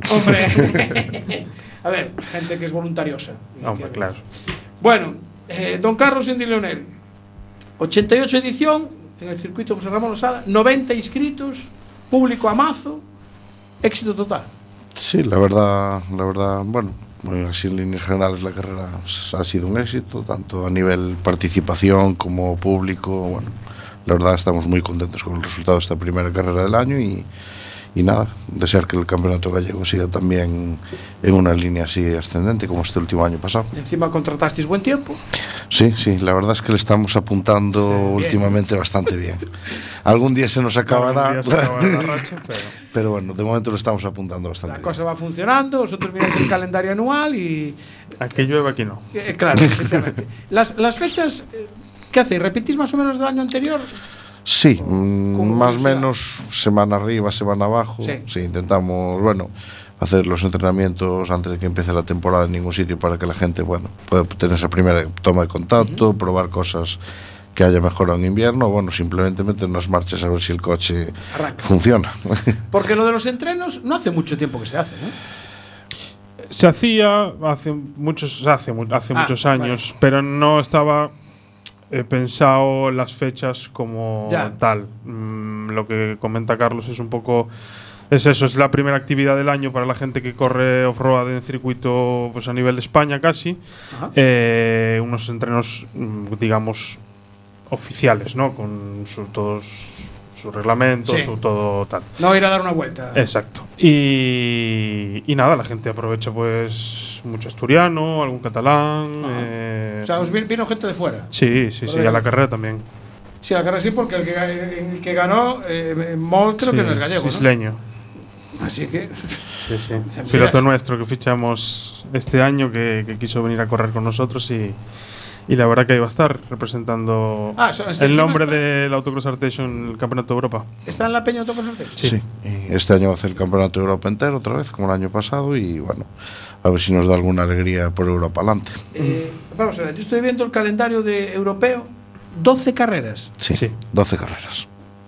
Hombre, a ver, gente que es voluntariosa. Hombre, claro. Bueno, eh, don Carlos Indy Leonel, ochenta y ocho edición en el circuito José Ramón Losada, noventa inscritos, público a mazo, éxito total. Sí, la verdad, la verdad, bueno, eh, así en líneas generales la carrera pues, ha sido un éxito, tanto a nivel participación como público. Bueno, la verdad estamos muy contentos con el resultado de esta primera carrera del año y, y nada, desear que el campeonato gallego siga también en una línea así ascendente como este último año pasado. Encima contratasteis buen tiempo. Sí, sí, la verdad es que le estamos apuntando Sí, bien. últimamente bastante bien. Algún día se nos acabará, Algún día se acabará la racha, pero- pero bueno, de momento lo estamos apuntando bastante La bien. cosa va funcionando, vosotros miráis el calendario anual y. Aquí llueve, aquí no. eh, claro, efectivamente. Las, las fechas, eh, ¿qué hacéis? ¿Repetís más o menos del año anterior? Sí, mm, Como más o curiosidad. menos semana arriba, semana abajo. Sí. Sí. intentamos, bueno, hacer los entrenamientos antes de que empiece la temporada en ningún sitio para que la gente, bueno, pueda tener esa primera toma de contacto, probar cosas que haya mejorado en invierno, bueno, simplemente meter unas marchas a ver si el coche Arranca. funciona. Porque lo de los entrenos no hace mucho tiempo que se hace, ¿no? Se hacía hace muchos, hace, mu- hace Ah, muchos años, pero no estaba eh, pensado las fechas como Ya. tal. Mm, lo que comenta Carlos es un poco. Es eso, es la primera actividad del año para la gente que corre off-road en circuito pues, a nivel de España casi. Ajá. Eh, unos entrenos, mm, digamos, oficiales, ¿no? Con su- todos sus reglamentos, Sí. su todo tal. No ir a dar una vuelta. Exacto. Y, y nada, la gente aprovecha pues mucho asturiano, algún catalán. eh, O sea, os vi- vino gente de fuera. sí, sí, sí, Por a la ejemplo. carrera también. Sí, a la carrera sí, porque el que, ga- el que ganó, eh, Mol, creo Sí, que no es gallego, ¿no? isleño. Así que. Sí, sí. Miras. Piloto nuestro que fichamos este año que, que quiso venir a correr con nosotros y, y la verdad que ahí va a estar representando Ah, so- este el encima nombre está- del Autocross Artation en el Campeonato de Europa. ¿Está en la Peña Autocross Artes? Sí. Y este año va a hacer el Campeonato de Europa entero otra vez, como el año pasado, y bueno, a ver si nos da alguna alegría por Europa adelante. Eh, vamos a ver, yo estoy viendo el calendario de europeo, doce carreras. Sí, Sí. doce carreras.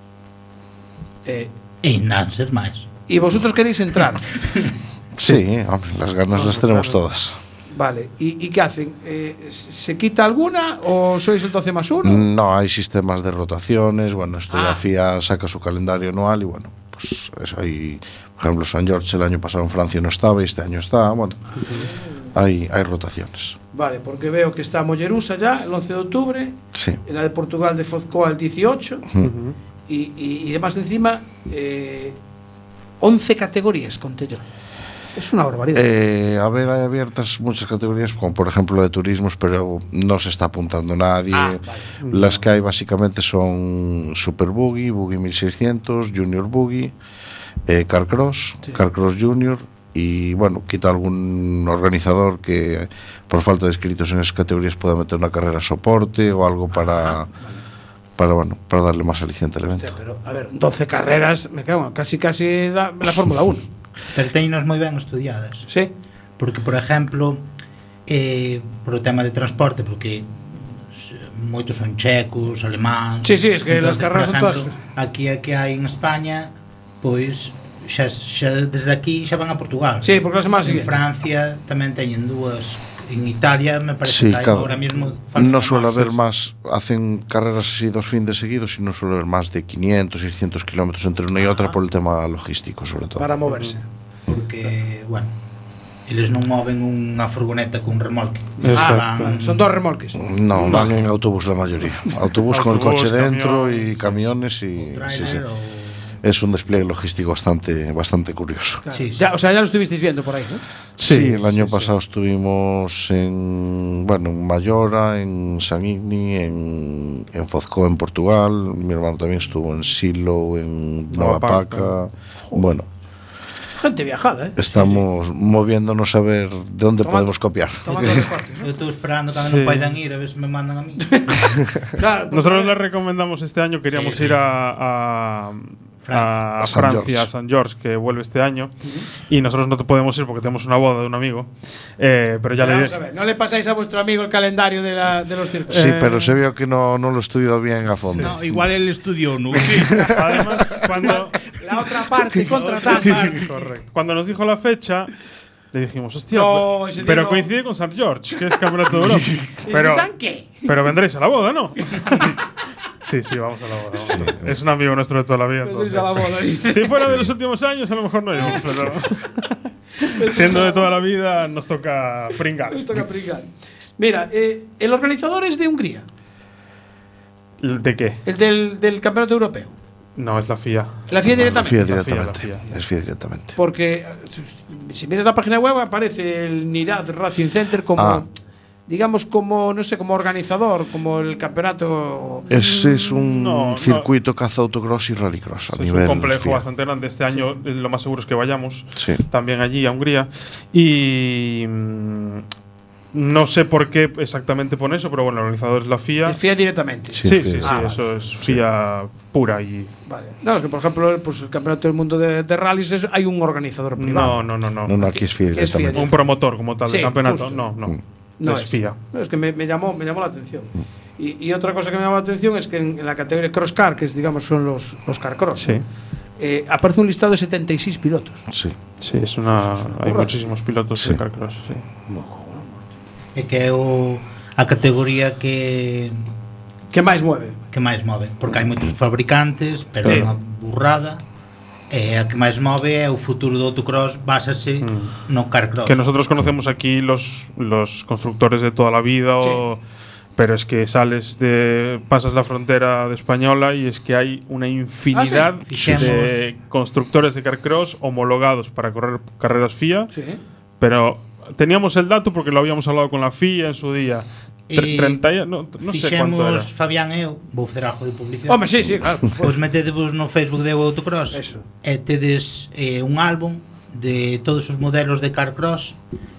Eh, E non ser máis. y vosotros queréis entrar. Sí, hombre, las ganas las tenemos todas. Vale, ¿y, y qué hacen? Eh, ¿Se quita alguna o sois el doce más uno? No, hay sistemas de rotaciones, bueno, esto Ah. la F I A saca su calendario anual y bueno, pues eso hay, por ejemplo, San George el año pasado en Francia no estaba y este año está, bueno, hay, hay rotaciones. Vale, porque veo que está Mollerusa ya, el once de octubre, Sí, la de Portugal de Fozcoa el dieciocho, Ujú. y, y, y demás encima, eh, once categorías, conté yo. Es una barbaridad. Eh, a ver, hay abiertas muchas categorías, como por ejemplo de turismos, pero no se está apuntando nadie. Ah, vale. Las que hay básicamente son Super Buggy, Buggy mil seiscientos, Junior Buggy, eh, Carcross, Sí. Carcross Junior y bueno, quita algún organizador que por falta de inscritos en esas categorías pueda meter una carrera soporte o algo para, para, bueno, para darle más aliciente al evento. Hostia, pero, a ver, doce carreras, me cago, casi casi la, la Fórmula uno. Pero teñenos moi ben estudiadas. Sí. Porque, por exemplo, eh, por o tema de transporte, porque s- moitos son checos, alemáns. Sí, sí, es que las Entonces, carreras por son exemplo, todas- Aquí a que hai en España, pois xa, xa desde aquí xa van a Portugal. Sí, porque la semana En siguiente. Francia tamén teñen dúas. En Italia me parece Sí, que hai claro. ahora mismo faltan No suele más. haber más, hacen carreras así dos fines seguidos y no suele haber más de quinientos, seiscientos kilómetros entre una y otra por el tema logístico, sobre todo. Para moverse. Porque, bueno, Eles non moven unha furgoneta cun remolque. Exacto. Van- Son dos remolques. No, van en autobús la mayoría. Autobús con el Autobús, coche dentro camiones. y camiones y o sí, sí. trailer ou- Es un despliegue logístico bastante, bastante curioso. Claro. Sí, sí. Ya, o sea, ya lo estuvisteis viendo por ahí, ¿no? Sí, el año sí, pasado estuvimos en, bueno, en Mallora, en San Igni, en, en Fozcoa, en Portugal. Mi hermano también estuvo en Silo, en Navapaca. Navapaca. Bueno, Gente viajada, ¿eh? estamos moviéndonos a ver de dónde Tomando- podemos copiar. Tomando recortes, Eu estou esperando cando Sí. non poidan ir a ver se me mandan a mí. ¿no? Claro, pues, Nosotros a les ver, recomendamos este año, queríamos Sí. ir a, a, Francia. a A San Francia, George. a San George, que vuelve este año. Y nosotros no te podemos ir porque tenemos una boda de un amigo. Eh, pero ya le vamos a ver, no le pasáis a vuestro amigo el calendario de, la, de los circos. Sí, Eh, pero se vio que no, no lo he estudiado bien a fondo. No, igual el estudio no. Además, cuando, La otra parte, contratada. correcto. Cuando nos dijo la fecha, le dijimos, hostia, No, pe- ese pero tío- coincide con San George, que es campeonato de Europa. pero, ¿Saben qué? pero vendréis a la boda, ¿no? Sí, sí, vamos a la boda. vamos a la boda. Es un amigo nuestro de toda la vida. Vendréis entonces. a la boda, ¿eh? Si fuera de los últimos años, a lo mejor no íbamos, pero siendo de toda la vida, nos toca pringar. Me toca pringar. Mira, eh, el organizador es de Hungría, ¿De qué? el del, del campeonato europeo. No, es la F I A. La FIA La directamente. FIA La FIA, directamente. la FIA. Es FIA directamente. Porque eh, si miras la página web aparece el Nirad Racing Center como, Ah. digamos, como, no sé, como organizador, como el campeonato. Ese es un No, no. circuito caza autocross y rallycross a Es nivel un complejo FIA. bastante grande. Este año eh, lo más seguro es que vayamos Sí. también allí a Hungría. Y mm, no sé por qué exactamente pone eso, pero bueno, el organizador es la F I A. El FIA directamente. Sí. Sí, sí, sí, Ah, eso es F I A pura y Vale. No, es que por ejemplo, pues el campeonato del mundo de, de rallies es- hay un organizador privado. no, no, no, no. No, no, aquí es FIA Que es FIA directamente. Un promotor como tal Sí, de campeonato, justo. no, no. No es F I A. No, es que me, me llamó, me llamó la atención. Y, y otra cosa que me llamó la atención es que en, en la categoría cross car, que es, digamos, son los, los car cross, Sí, eh, aparece un listado de setenta y seis pilotos. Sí. sí, es una. Hay burrada. muchísimos pilotos Sí. de carcross. Sí. É que é o, a categoría que ¿Qué más mueve? que máis move, porque hai moitos fabricantes, pero é Sí. unha burrada. E a que máis move é o futuro do autocross, básase Mm. no carcross. Que nosotros conocemos aquí los, los constructores de toda la vida, o- pero es que sales de. Pasas la frontera de española y es que hay una infinidad Ah, sí. de constructores de carcross homologados para correr carreras F I A, Sí. pero teníamos el dato porque lo habíamos hablado con la F I A en su día. Tre- E treinta y- no, no sé cuánto era. Fixemos Fabián e eu, vou facer algo de publicidade. Hombre, sí, sí, claro. Pois metedevos no Facebook de Autocross. Eso. E tedes eh, un álbum de todos os modelos de carcross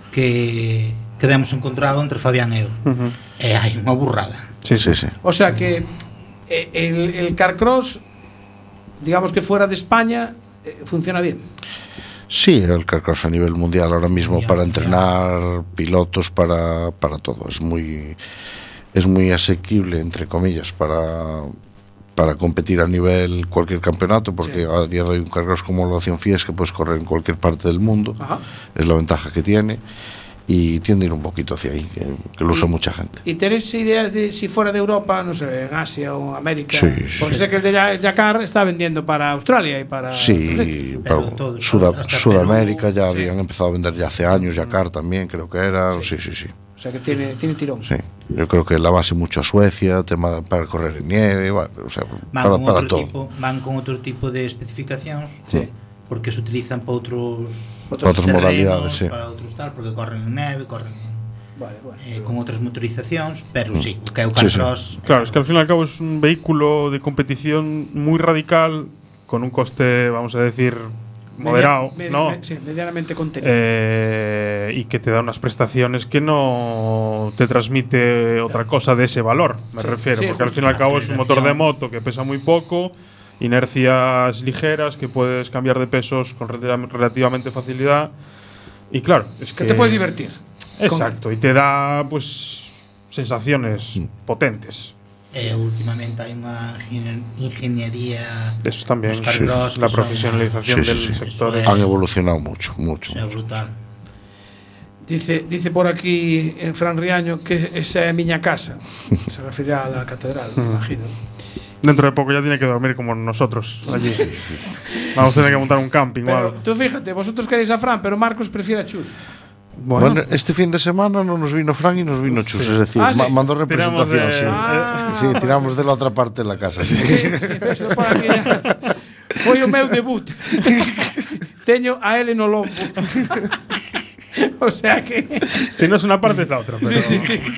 que que demos encontrado entre Fabián e eu. Ujú. E hai unha burrada. Sí, Sí, sí. sí. O sea que eh, el, el carcross, digamos que fuera de España, eh, funciona bien. Sí, el carcross a nivel mundial ahora mismo Mundial, para mundial. entrenar pilotos, para, para todo. Es muy, es muy asequible, entre comillas, para, para competir a nivel cualquier campeonato, porque Sí. a día de hoy un carcross como lo hace un F I A es que puedes correr en cualquier parte del mundo. Ajá. Es la ventaja que tiene. Y tiende a ir un poquito hacia ahí, que, que lo usa Y- mucha gente. ¿Y tenéis ideas de si fuera de Europa, no sé, en Asia o América? Sí, Porque sí. sé que el de Ya- Yakar está vendiendo para Australia y para. otros sitios. Sí, Pero pero todos, Suda- hasta Sudamérica ya Sí. habían empezado a vender ya hace años, Yakar también creo que era, sí, sí, sí. O sea que tiene, tiene tirón. Sí, yo creo que la base mucho a Suecia, tema de- para correr en nieve, bueno, o sea, Van para, con para outro todo. tipo, van con outro tipo de especificacións, Sí. porque se utilizan para outros Para outras terrenos, modalidades, sí. para outros tal, porque corren en neve, corren Vale, vale. eh, con outras motorizacións, pero sí, o que é o Sí, sí. carcross. Claro, es que al fin y al cabo es un vehículo de competición muy radical, con un coste, vamos a decir, moderado, Media- ¿no? me- sí, medianamente contenido. Eh, y que te da unas prestaciones que no te transmite otra cosa de ese valor, me Sí, refiero, sí, porque al justo. fin y al cabo es un motor de Aceleración. moto que pesa muy poco, inercias ligeras, que puedes cambiar de pesos con relativa- relativamente facilidad. Y claro, es que que te puedes divertir. Exacto, y te da pues sensaciones Mm. potentes. E últimamente hai unha ingenier- ingeniería Eso también, Los carcross la que son- profesionalización Sí, sí, del sí. sector. Eso es. Han evolucionado mucho, mucho. o sea, mucho. brutal. Dice, dice por aquí en Fran Riaño que esa é a miña casa. Se refiere a la catedral, me imagino. Dentro de poco ya tiene que dormir como nosotros allí. Vamos a tener que montar un camping o Pero algo. tú fíjate, vosotros queréis a Fran, pero Marcos prefiere a Chus. Bueno, Bueno, este fin de semana no nos vino Fran y nos vino Chus, Sí. es decir, Ah, sí. ma- mandó Tiramos representación, de- sí. Ah. Sí, tiramos de la otra parte de la casa, sí. sí, sí, eso por aquí ya. Foi o meu debut. Teño a ele no lombo. O sea que Si no es una parte, es la otra. Pero... sí, sí.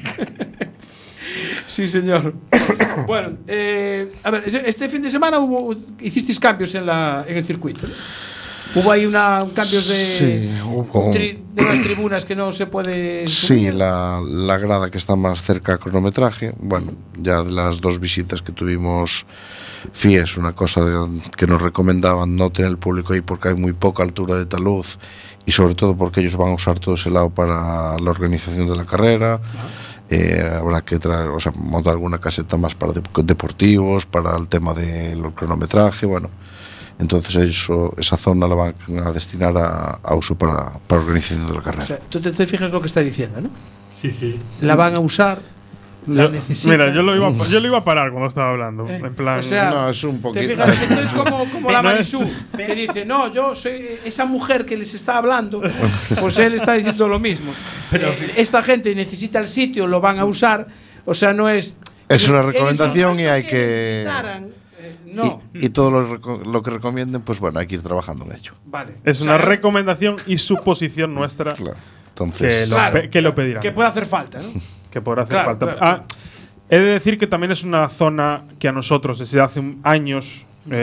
Sí, señor. Bueno, eh, a ver, yo- este fin de semana hubo hicisteis cambios en la en el circuito, ¿no? Hubo ahí una cambios de Sí, hubo- tri- de unas tribunas que no se puede Sí, subir. la, la grada que está más cerca al cronometraje, bueno, ya de las dos visitas que tuvimos, F I E es una cosa de- que nos recomendaban no tener el público ahí porque hay muy poca altura de talud y sobre todo porque ellos van a usar todo ese lado para la organización de la carrera. Eh, habrá que traer, o sea, montar alguna caseta más para de- deportivos, para el tema del cronometraje, bueno. Entonces eso, esa zona la van a destinar a, a uso para, para organización de la carrera. O sea, tú te, te fijas lo que está diciendo, ¿no? Sí, sí. La van a usar, la Yo- necesitan. mira, yo lo, iba, a- yo lo iba a parar cuando estaba hablando. Eh, En plan. o sea, No, es un Te poquito. fijas, esto es como, como la No es- Marisú, que dice, no, yo soy esa mujer que les está hablando, pues él está diciendo lo mismo. Pero esta gente necesita el sitio, lo van a usar, o sea, no es... Es una ellos recomendación no y es hay que- necesitaran, eh, no, Y, y todo lo, reco- lo que recomienden, pues bueno, hay que ir trabajando en ello. vale. Es O una sea, recomendación y suposición nuestra Claro. que, Entonces, lo, Claro. pe- que lo pedirán. que puede hacer falta, ¿no? Que podrá hacer Claro, falta. claro, Ah, he de decir que también es una zona que a nosotros desde hace un- años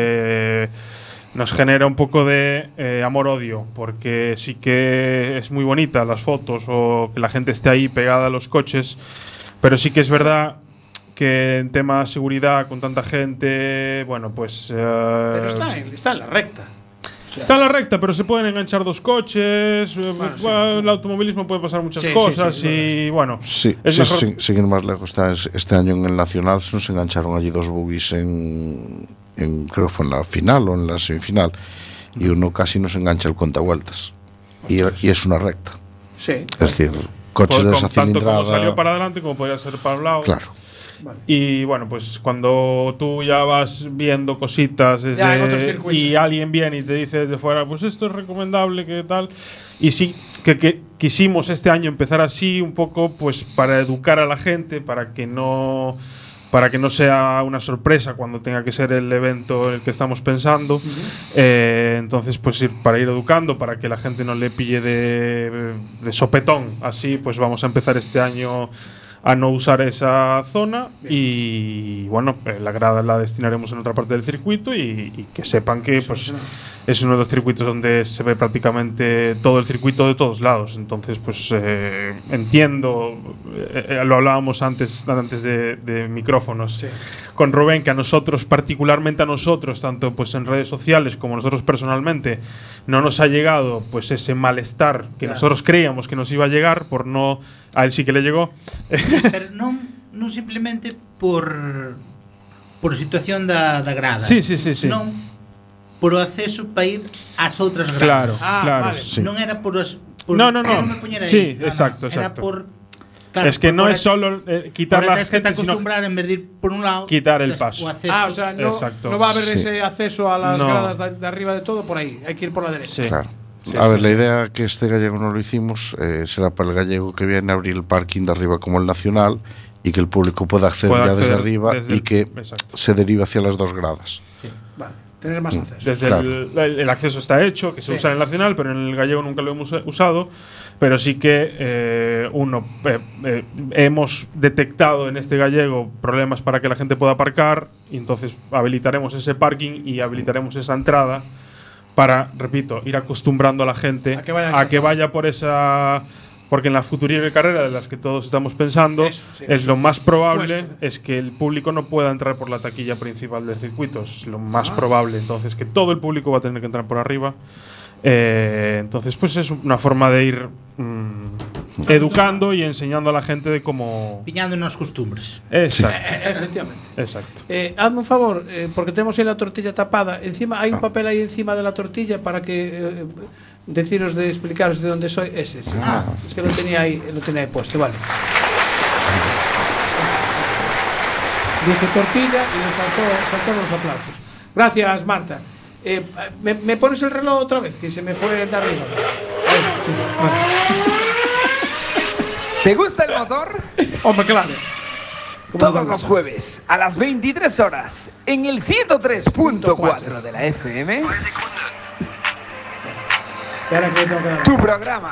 eh, nos genera un poco de eh, amor-odio, porque sí que es muy bonita las fotos o que la gente esté ahí pegada a los coches, pero sí que es verdad que en tema de seguridad con tanta gente, bueno, pues... eh, Pero está en, está en la recta. Está en la recta, pero se pueden enganchar dos coches. eh, Bueno, sí. bueno, el automovilismo puede pasar muchas Sí, sí, cosas sí, y bueno, sí, es sí, mejor. sí, sin ir más lejos. Está- es- Este año en el Nacional se nos engancharon allí dos buggies en, en- creo que fue en la final o en la semifinal. Y uno casi nos engancha el cuentavueltas. Y, y es una recta. Sí. Es decir, coches Por- de con- esa tanto como cilindrada. salió para adelante como podría ser para un lado. Claro. Vale. Y bueno, pues cuando tú ya vas viendo cositas desde- Ya en otros circuitos. y alguien viene y te dice desde fuera, pues esto es recomendable, que tal. Y sí, que, que quisimos este año empezar así un poco, pues para educar a la gente, para que no para que no sea una sorpresa cuando tenga que ser el evento en el que estamos pensando. Eh, entonces, pues ir, para ir educando, para que la gente no le pille de, de sopetón. Así, pues vamos a empezar este año a no usar esa zona y bueno, eh, la grada la destinaremos en otra parte del circuito y, y que sepan que pues es uno de los circuitos donde se ve prácticamente todo el circuito de todos lados. Entonces, pues eh, entiendo, eh, eh, lo hablábamos antes, antes de, de micrófonos Sí. con Rubén, que a nosotros, particularmente a nosotros, tanto pues en redes sociales como nosotros personalmente, no nos ha llegado pues ese malestar que Claro. nosotros creíamos que nos iba a llegar, por no, a él sí que le llegó. Pero non, non simplemente por por a situación da, da grada. Sí, sí, sí, sí. Non por o acceso para ir ás outras Claro, gradas. Ah, claro. vale. Sí. Non era por, as, por No, no, no. non me poñer aí. Sí, No, no. exacto, Era exacto. por claro, Es que por- no por es solo eh, quitar por la tens que te gente, sino acostumbrar en vez de ir por un lado quitar el des- paso. o acceso. Ah, o sea, no, Exacto. no va a haber Sí. ese acceso a las No. gradas de, de arriba de todo por ahí. Hay que ir por la derecha. Sí. Claro. Sí, a sí, ver, sí. la idea que este gallego no lo hicimos eh, será para el gallego que viene a abrir el parking de arriba como el nacional y que el público pueda acceder Pueda ya desde acceder arriba desde y el- que exacto. se derive hacia las dos gradas. Vale, tener más acceso. Desde Claro. el, el- el acceso está hecho, que se Sí. usa en el nacional, pero en el gallego nunca lo hemos usado. Pero sí que, eh, uno, eh, eh, hemos detectado en este gallego problemas para que la gente pueda aparcar, y entonces habilitaremos ese parking y habilitaremos esa entrada para, repito, ir acostumbrando a la gente A que vaya a a esa que zona. vaya por esa. Porque en la futura carrera de las que todos estamos pensando, Eso, sí, es eso, lo más por probable supuesto. es que el público no pueda entrar por la taquilla principal del circuito. Es lo más Ah. probable. Entonces, que todo el público va a tener que entrar por arriba. Eh, entonces, pues es una forma de ir mm, educando y enseñando a la gente de cómo. Piñando nos costumbres. Exacto, Eh, efectivamente. exacto. Eh, hazme un favor, eh, porque tenemos ahí la tortilla tapada. Encima hay un papel ahí encima de la tortilla para que eh, deciros de explicaros de dónde soy. Ese, sí. Ah. Es que lo tenía ahí, lo tenía ahí puesto, vale. Dije tortilla y le saltó, saltaron los aplausos. Gracias, Marta. Eh, ¿me, me pones el reloj otra vez? Que se me fue el de arriba. Ahí, sí, vale. ¿Te gusta el motor? Hombre, claro. Todos los jueves a las veintitrés horas en el ciento tres punto cuatro de la F M. Espera que tengo que dar. Tu programa.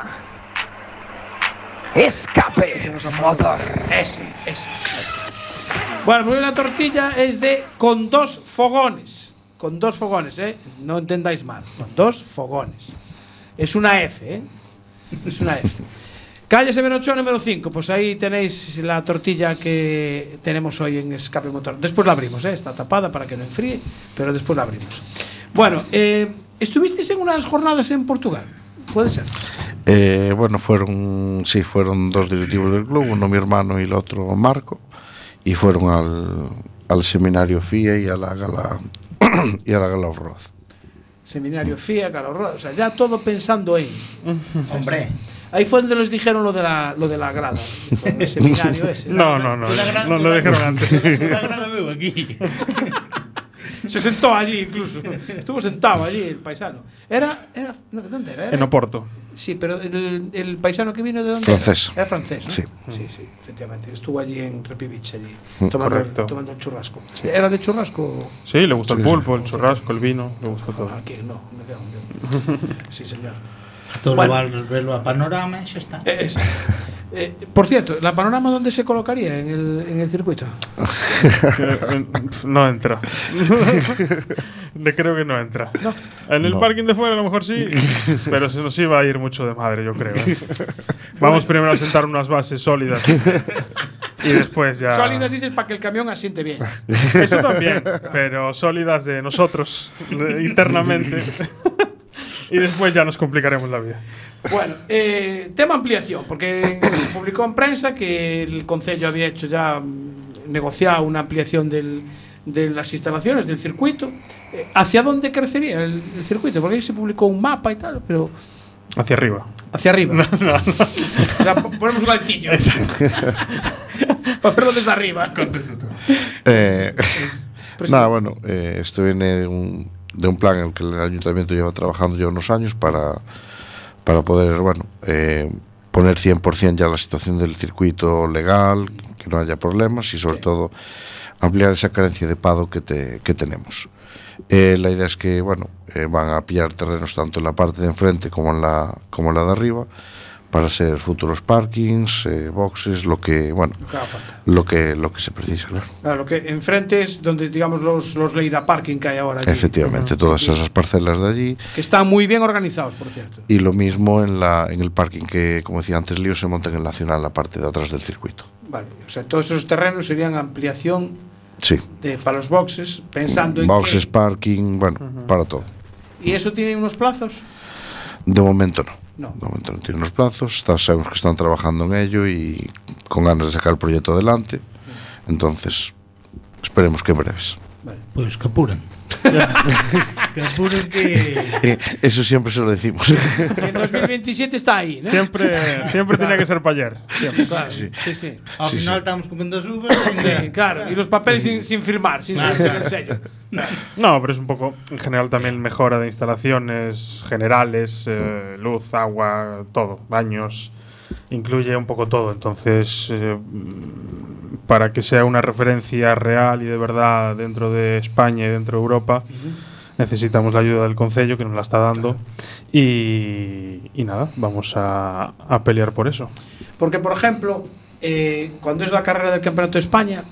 Escape Motor. Ese, ese. Bueno, pues la tortilla es de con dos fogones. Con dos fogones, ¿eh? No entendáis mal. Con dos fogones. Es una F, ¿eh? Es una F. Calle Severo Ochoa, número cinco. Pues ahí tenéis la tortilla que tenemos hoy en Escape Motor. Después la abrimos, ¿eh? Está tapada para que no enfríe, pero después la abrimos. Bueno, eh, ¿estuvisteis en unas jornadas en Portugal? ¿Puede ser? Eh, bueno, fueron, sí, fueron dos directivos del club, uno mi hermano y el otro Marco, y fueron al, al seminario F I A y a la gala y a la gala Road. Seminario F I A, Gala Road, o sea, ya todo pensando en. Hombre. Ahí fue donde les dijeron lo de la, lo de la grada, el seminario ese. No, no, no, no lo dijeron antes. La grada veo aquí. Se sentó allí incluso. Estuvo sentado allí el paisano. Era, era no, ¿de dónde era? En Oporto. Sí, pero el, el paisano que vino de dónde Francés. era, era francés, ¿no? Sí. Sí, sí, efectivamente. Estuvo allí en Repivich, allí, Mm. tomando, el, Correcto. tomando el churrasco. ¿Era de churrasco? Sí, le gusta Sí, el sí. pulpo, el churrasco, el vino, le gusta todo. Aquí no, me quedo, me quedo. Sí, señor. Todo Bueno. bueno. Verlo a panorama e xa está. Eh, es- eh, por cierto, ¿la panorama dónde se colocaría en el, en el circuito? Eh, No entra. Le creo que no entra. En el No. parking de fuera a lo mejor sí, pero se nos iba a ir mucho de madre, yo creo. ¿eh? Vamos primero a sentar unas bases sólidas y después ya. Sólidas dices para que el camión asiente bien. Eso también, pero sólidas de nosotros de- internamente. Y después ya nos complicaremos la vida. Bueno, eh, tema ampliación, porque se publicó en prensa que el Concello había hecho ya mm, negociado una ampliación del, de las instalaciones del circuito. Eh, ¿Hacia dónde crecería el, el circuito? Porque ahí se publicó un mapa y tal, pero Hacia arriba. hacia arriba. O sea, po- ponemos un altillo. Para verlo desde arriba. Eh, Pues nada, sí. bueno, eh, esto viene de un, de un plan en el que el ayuntamiento lleva trabajando ya unos años para, para poder, bueno, eh, poner cien por ciento ya la situación del circuito legal, que no haya problemas y sobre Sí. todo ampliar esa carencia de pado que, te, que tenemos. Eh, la idea es que, bueno, eh, van a pillar terrenos tanto en la parte de enfrente como en la, como en la de arriba para ser futuros parkings, eh, boxes, lo que, bueno, Lo que haga falta. lo que, lo que se precisa, claro. Claro, lo que enfrente es donde, digamos, los, los Leira Parking que hay ahora allí. Efectivamente, todas Aquí, esas parcelas de allí. que están muy bien organizados, por cierto. Y lo mismo en, la, en el parking que, como decía antes, Lío se monta en el Nacional, la parte de atrás del circuito. Vale, o sea, todos esos terrenos serían ampliación Sí, de, para los boxes, pensando en boxes, que, parking, bueno, para todo. ¿Y eso tiene unos plazos? De momento no. No. De momento no tiene unos plazos, está, sabemos que están trabajando en ello y con ganas de sacar el proyecto adelante. Entonces, esperemos que en breves. Vale. Pois que apuren. Que apuren que... Eh, eso siempre se lo decimos. En dos mil veintisiete está ahí, ¿no? Siempre, siempre tiene que ser para ayer. Siempre. Claro, sí, sí, sí. Ao Sí, final sí. estamos comiendo súper. Sí, claro. Y los papeles sin, sin firmar, sin, sin el sello. No, pero es un poco, en general, también mejora de instalaciones generales, eh, luz, agua, todo, baños, incluye un poco todo. Entonces, eh, mm, para que sea una referencia real y de verdad dentro de España y dentro de Europa, necesitamos la ayuda del Concello, que nos la está dando. Y, y nada, vamos a, a pelear por eso. Porque, por ejemplo, eh, cuando es la carrera del Campeonato de España,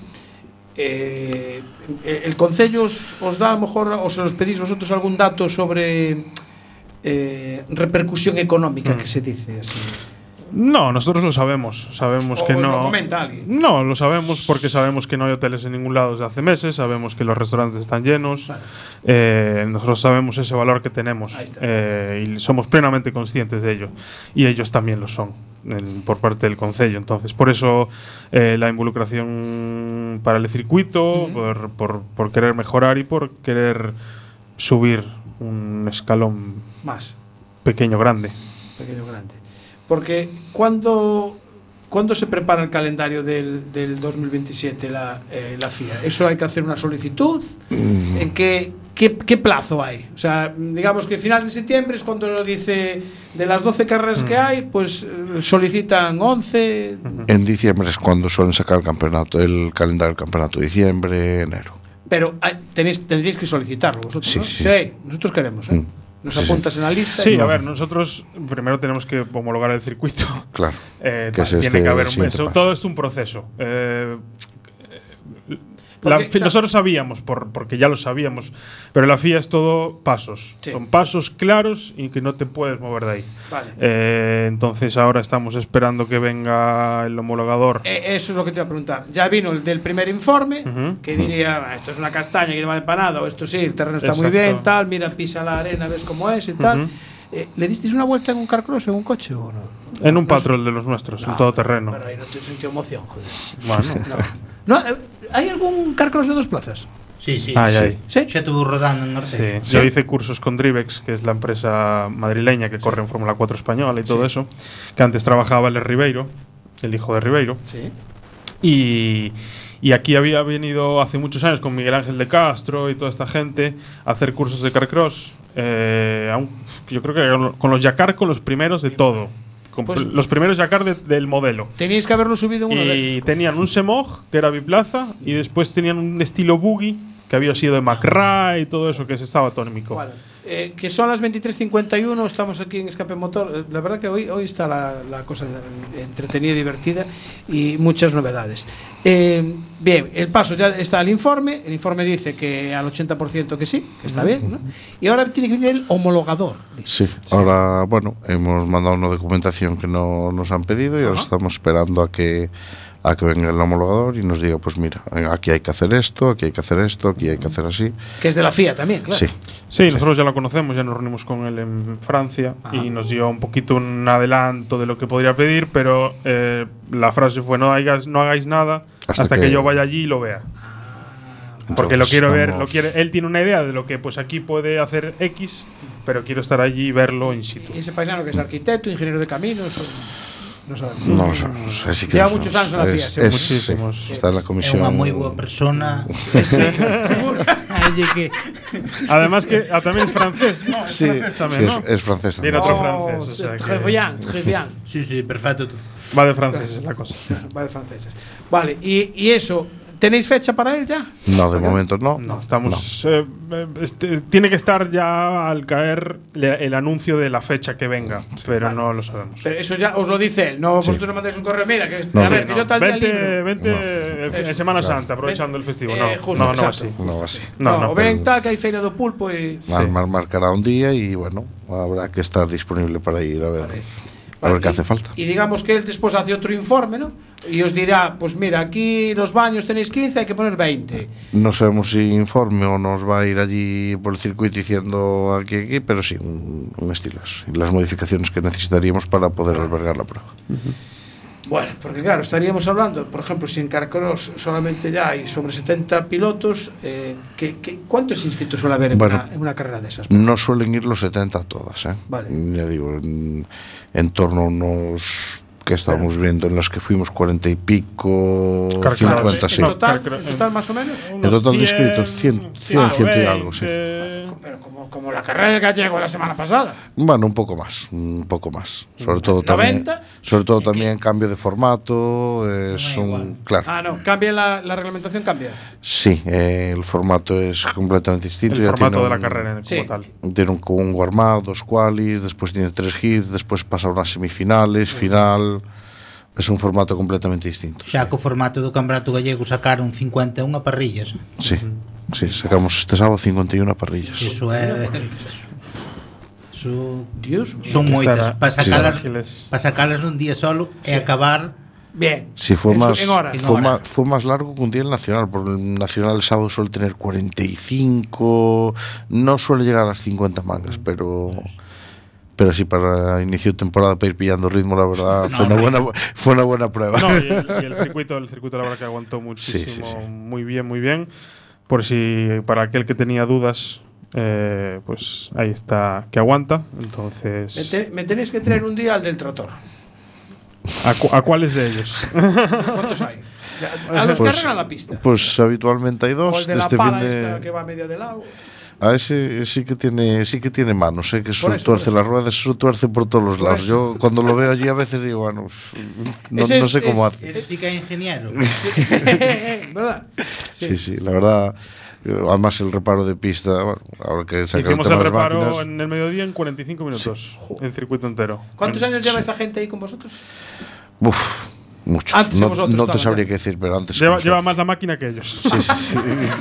eh, el Concello os, os da a lo mejor, o se los pedís vosotros algún dato sobre eh, repercusión económica, Mm. que se dice así. No, nosotros lo sabemos. Sabemos O que os no. lo comenta alguien. No, lo sabemos porque sabemos que no hay hoteles en ningún lado desde hace meses, sabemos que los restaurantes están llenos, Vale. eh, nosotros sabemos ese valor que tenemos Ahí está. eh, y somos plenamente conscientes de ello. Y ellos también lo son en- por parte del Concello. Entonces, por eso eh, la involucración para el circuito, Ujú. por, por- por querer mejorar y por querer subir un escalón Más, pequeño, grande. pequeño grande. Porque cuando, cuando se prepara el calendario del, del dos mil veintisiete la, eh, la F I A, ¿eso hay que hacer una solicitud? ¿En qué, ¿qué, ¿qué plazo hay? O sea, digamos que final de septiembre es cuando lo dice de las doce carreras que hay, pues eh, solicitan once. En diciembre es cuando suelen sacar el campeonato, el calendario del campeonato, diciembre, enero. Pero hay, tenéis, tendréis que solicitarlo vosotros, Sí, ¿no? sí. Nosotros queremos, ¿eh? Mm. Nos Sí, sí. apuntas en la lista. Sí, y- a ver, nosotros primero tenemos que homologar el circuito. Claro. Eh, Que es tiene este que haber el un siguiente eso, paso. todo es un proceso. Eh, la Porque, fi- claro. nosotros sabíamos, por, porque ya lo sabíamos, pero la F I A es todo pasos. Sí. Son pasos claros y que no te puedes mover de ahí. Vale. Eh, entonces ahora estamos esperando que venga el homologador. Eh, eso es lo que te iba a preguntar. Ya vino el del primer informe, Ujú. que diría, "Ah, esto es una castaña que no vale para nada, o esto sí, el terreno está muy Exacto. bien, tal, mira, pisa la arena, ves cómo es y tal". Ujú. Eh, ¿Le disteis una vuelta en un carcross, en un coche o no? En un No, patrol de los nuestros, no, en todo terreno. Pero ahí no te sentió emoción, joder. Bueno, No, eh, ¿hay algún carcross de dos plazas? Sí, sí. Ay, sí. ay. ¿Sí? Xa estuvo rodando en sí. Arceo. Yo hice cursos con Drivex, que es la empresa madrileña que corre en Fórmula cuatro española y todo Sí. eso, que antes trabajaba el Ribeiro, el hijo de Ribeiro. Sí. Y, y aquí había venido hace muchos años con Miguel Ángel de Castro y toda esta gente a hacer cursos de carcross. Eh, aún- yo creo que con los Yakar, con los primeros de todo. Con Pues- los primeros Yakar de- del modelo. Teníais que haberlo subido en uno de Y esos. tenían un Semog, que era biplaza, y después tenían un estilo buggy, que había sido de McRae y todo eso, que se estaba atómico. Vale. Eh, que son las veintitrés cincuenta y uno, estamos aquí en Escape Motor. Eh, La verdad que hoy, hoy está la, la cosa entretenida y divertida y muchas novedades. Eh, bien, el paso ya está el informe. El informe dice que al ochenta por ciento que sí, que está bien, ¿no? Y ahora tiene que venir el homologador. Sí, ahora, bueno, hemos mandado una documentación que no nos han pedido y ahora Ajá. estamos esperando a que a que venga el homologador y nos diga, pues mira, aquí hay que hacer esto, aquí hay que hacer esto, aquí hay que hacer así. Que es de la F I A también, claro. Sí, Sí, nosotros ya lo conocemos, ya nos reunimos con él en Francia y nos dio un poquito un adelanto de lo que podría pedir, pero eh, la frase fue no hagáis, no hagáis nada hasta, Hasta que, que- yo vaya allí y lo vea. Porque Entonces, lo quiero ver, lo estamos- quiere, él tiene una idea de lo que pues aquí puede hacer X, pero quiero estar allí y verlo in situ. Y ese paisano que es arquitecto, ingeniero de caminos, o- no sabemos. No lo sabemos. Así que Lleva no muchos sabemos. años en la F I A, Es- seguro. es- sí, Muchísimos. está en la É comisión. unha moi boa persona. Alle que Además que ah, también es francés, ¿no? Es Sí, francés también, sí, ¿no? es, es francés Viene también. otro Oh, francés, o sea très que- bien, très bien. Sí, sí, perfecto. tú. Va de francés es la cosa. Vale, franceses. Vale, y, y eso, ¿tenéis fecha para él ya? No, de momento no. No, estamos. eh, eh, este, tiene que estar ya al caer le- el anuncio de la fecha que venga, pero Vale. no lo sabemos. Pero eso ya os lo dice él, no Sí. vosotros no mandáis un correo, mira, que es, No, a sí, ver, que No, yo tal día vente libro. vente No. el fin de Eso, Semana claro. Santa, aprovechando el festivo. Eh, No, justo, no, no exacto. así. No, así. No, No, no, o ven pero- tal que hay feira do pulpo y Mar- Sí. mar- marcará un día y bueno, habrá que estar disponible para ir a ver, Vale. a ver qué y- hace falta. Y digamos que él después hace otro informe, ¿no? Y os dirá, pues mira, aquí los baños tenéis quince, hay que poner veinte. No sabemos si informe o nos va a ir allí por el circuito diciendo aquí, aquí, pero sí, un, un estilo eso. Y las modificaciones que necesitaríamos para poder albergar la prueba. Bueno, porque claro, estaríamos hablando, por ejemplo, si en Carcross solamente ya hay sobre setenta pilotos, eh, ¿qué, qué, ¿cuántos inscritos suele haber en, Bueno. una, en una carrera de esas? No suelen ir los setenta todas, ¿eh? Vale. Ya digo, en, en torno a unos que estábamos viendo en las que fuimos cuarenta y pico, Carcross. cincuenta, ¿En sí. No, total, Carcross- en total más o menos? En total de inscritos, cien, cien, ciento y algo, sí. Pero como, como la carrera del gallego la semana pasada. Bueno, un poco más, un poco más. Sobre todo también, ¿noventa? sobre todo también cambio de formato, es un, claro. Ah, no, cambia la, la reglamentación, cambia. Sí, eh, el formato es completamente distinto. El ya formato tiene de la un- carrera como Sí. tal. Tiene un, como un warm-up, dos qualis, después tiene tres hits, después pasa a unas semifinales, final. Es un formato completamente distinto. Xa co formato do Campeonato Gallego sacaron cincuenta e unha parrillas. Sí, sí, sacamos este sábado cincuenta y una parrillas. Iso é Iso Dios mío. son Que moitas estará- para Sí. sacalas, Ágiles. para sacalas nun día solo e acabar. Bien. Sí, fue En su- más, en horas. fue, En más, horas. fue más largo que un día el Nacional, porque el Nacional el sábado suele tener cuarenta y cinco, no suele llegar a las cincuenta mangas, pero pero sí, para inicio de temporada, para ir pillando ritmo, la verdad, fue, una buena, fue una buena prueba. No, y el, y el circuito, el circuito la verdad que aguantó muchísimo, Sí, sí, sí. muy bien, muy bien. Por si para aquel que tenía dudas, eh, pues ahí está que aguanta. Me, Entonces, te- me tenéis que traer un día al del tractor. ¿a, cu- a cuáles de ellos? ¿Cuántos hay? A los Pues- que arreglan la pista. Pues habitualmente hay O dos. el de la este pala fin esta de, que va a medio de lado. A ese sí que tiene, sí que tiene manos, sé que eso Por eso, tuerce por eso. las ruedas, eso tuerce por todos los Por lados. eso. Yo cuando lo veo allí a veces digo, bueno, no, Ese no es- sé cómo es- hace. Ese sí que é ingeniero. ¿Verdad? Sí, sí, la verdad. eh, Además el reparo de pista, bueno, ahora que saca el Hicimos tema el de las reparo máquinas, en el mediodía en cuarenta y cinco minutos. El circuito entero. ¿Cuántos años lleva esa gente ahí con vosotros? uf, muchos. Antes que no vosotros no te estaban sabría ya. qué decir, pero antes. que Lleva, nosotros. lleva más la máquina que ellos. Sí, sí, sí.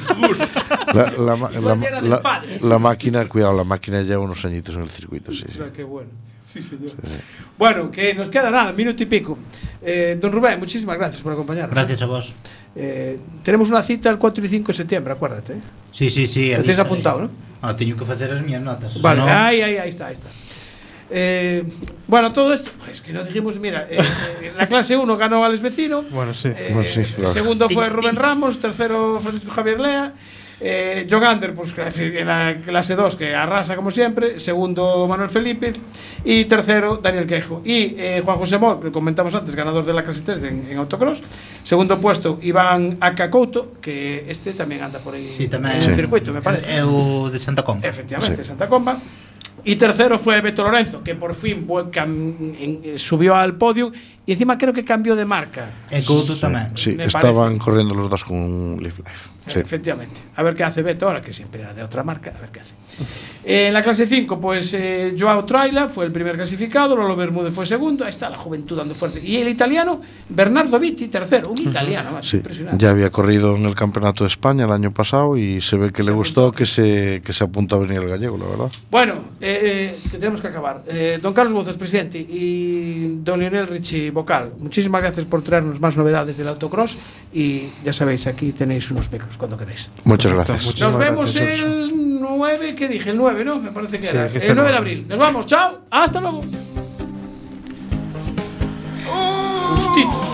La, la, ma- la, Igual ya era del la- padre. la máquina, cuidado, la máquina lleva unos añitos en el circuito, sí, sí. Ostras, qué bueno. Sí, señor. Bueno, que nos queda nada, minuto y pico. Eh, don Rubén, muchísimas gracias por acompañarnos. Gracias a vos. Eh, tenemos una cita el cuatro y cinco de septiembre, acuérdate. ¿eh? Sí, sí, sí. Lo ali tienes está, apuntado, aí. ¿no? Ah, teño que facer as miñas notas. Vale, senón- ahí, ahí, ahí está, ahí está. Eh, bueno, todo esto, pues que no dijimos, mira, eh, eh, en la clase uno ganó Alex Vecino, Bueno, sí. eh, Bueno, sí, claro. segundo fue Rubén Ramos, tercero Francisco Javier Lea, eh, John Ander, pues en la clase dos que arrasa como siempre, segundo Manuel Felipe y tercero Daniel Quejo. Y eh, Juan José Mor, que comentamos antes, ganador de la clase tres de- en, en autocross. Segundo puesto Iván Acacouto, que este también anda por ahí Sí, tamén. en el circuito, me parece. É o de Santa Comba. Efectivamente, Santa Comba. Y tercero fue Beto Lorenzo, que por fin fue cam- en- subió al podio y encima creo que cambió de marca. E Couto tamén. Sí, Me estaban corriendo los dos con un Live Life. Sí. Efectivamente. A ver qué hace Beto ahora, que siempre era de otra marca. A ver qué hace. Eh, en la clase cinco, pues eh, Joao Traila fue el primer clasificado, Lolo Bermúdez fue segundo. Ahí está la juventud dando fuerte. Y el italiano, Bernardo Vitti, tercero. Un italiano, más Sí, impresionante. ya había corrido en el Campeonato de España el año pasado y se ve que le gustó que se, que se apunta a venir el gallego, la verdad. Bueno, eh, eh, que tenemos que acabar. Eh, don Carlos Bouzas, presidente, y don Lionel Richie, vocal, muchísimas gracias por traernos más novedades del autocross y ya sabéis, aquí tenéis unos micros cuando queréis. Muchas gracias. Nos Muchísimas vemos gracias, Urso. el nueve, ¿qué dije? El nueve, ¿no? Me parece que Sí, era. que este El nueve de nueve. abril. Nos vamos, chao, hasta luego. Justito.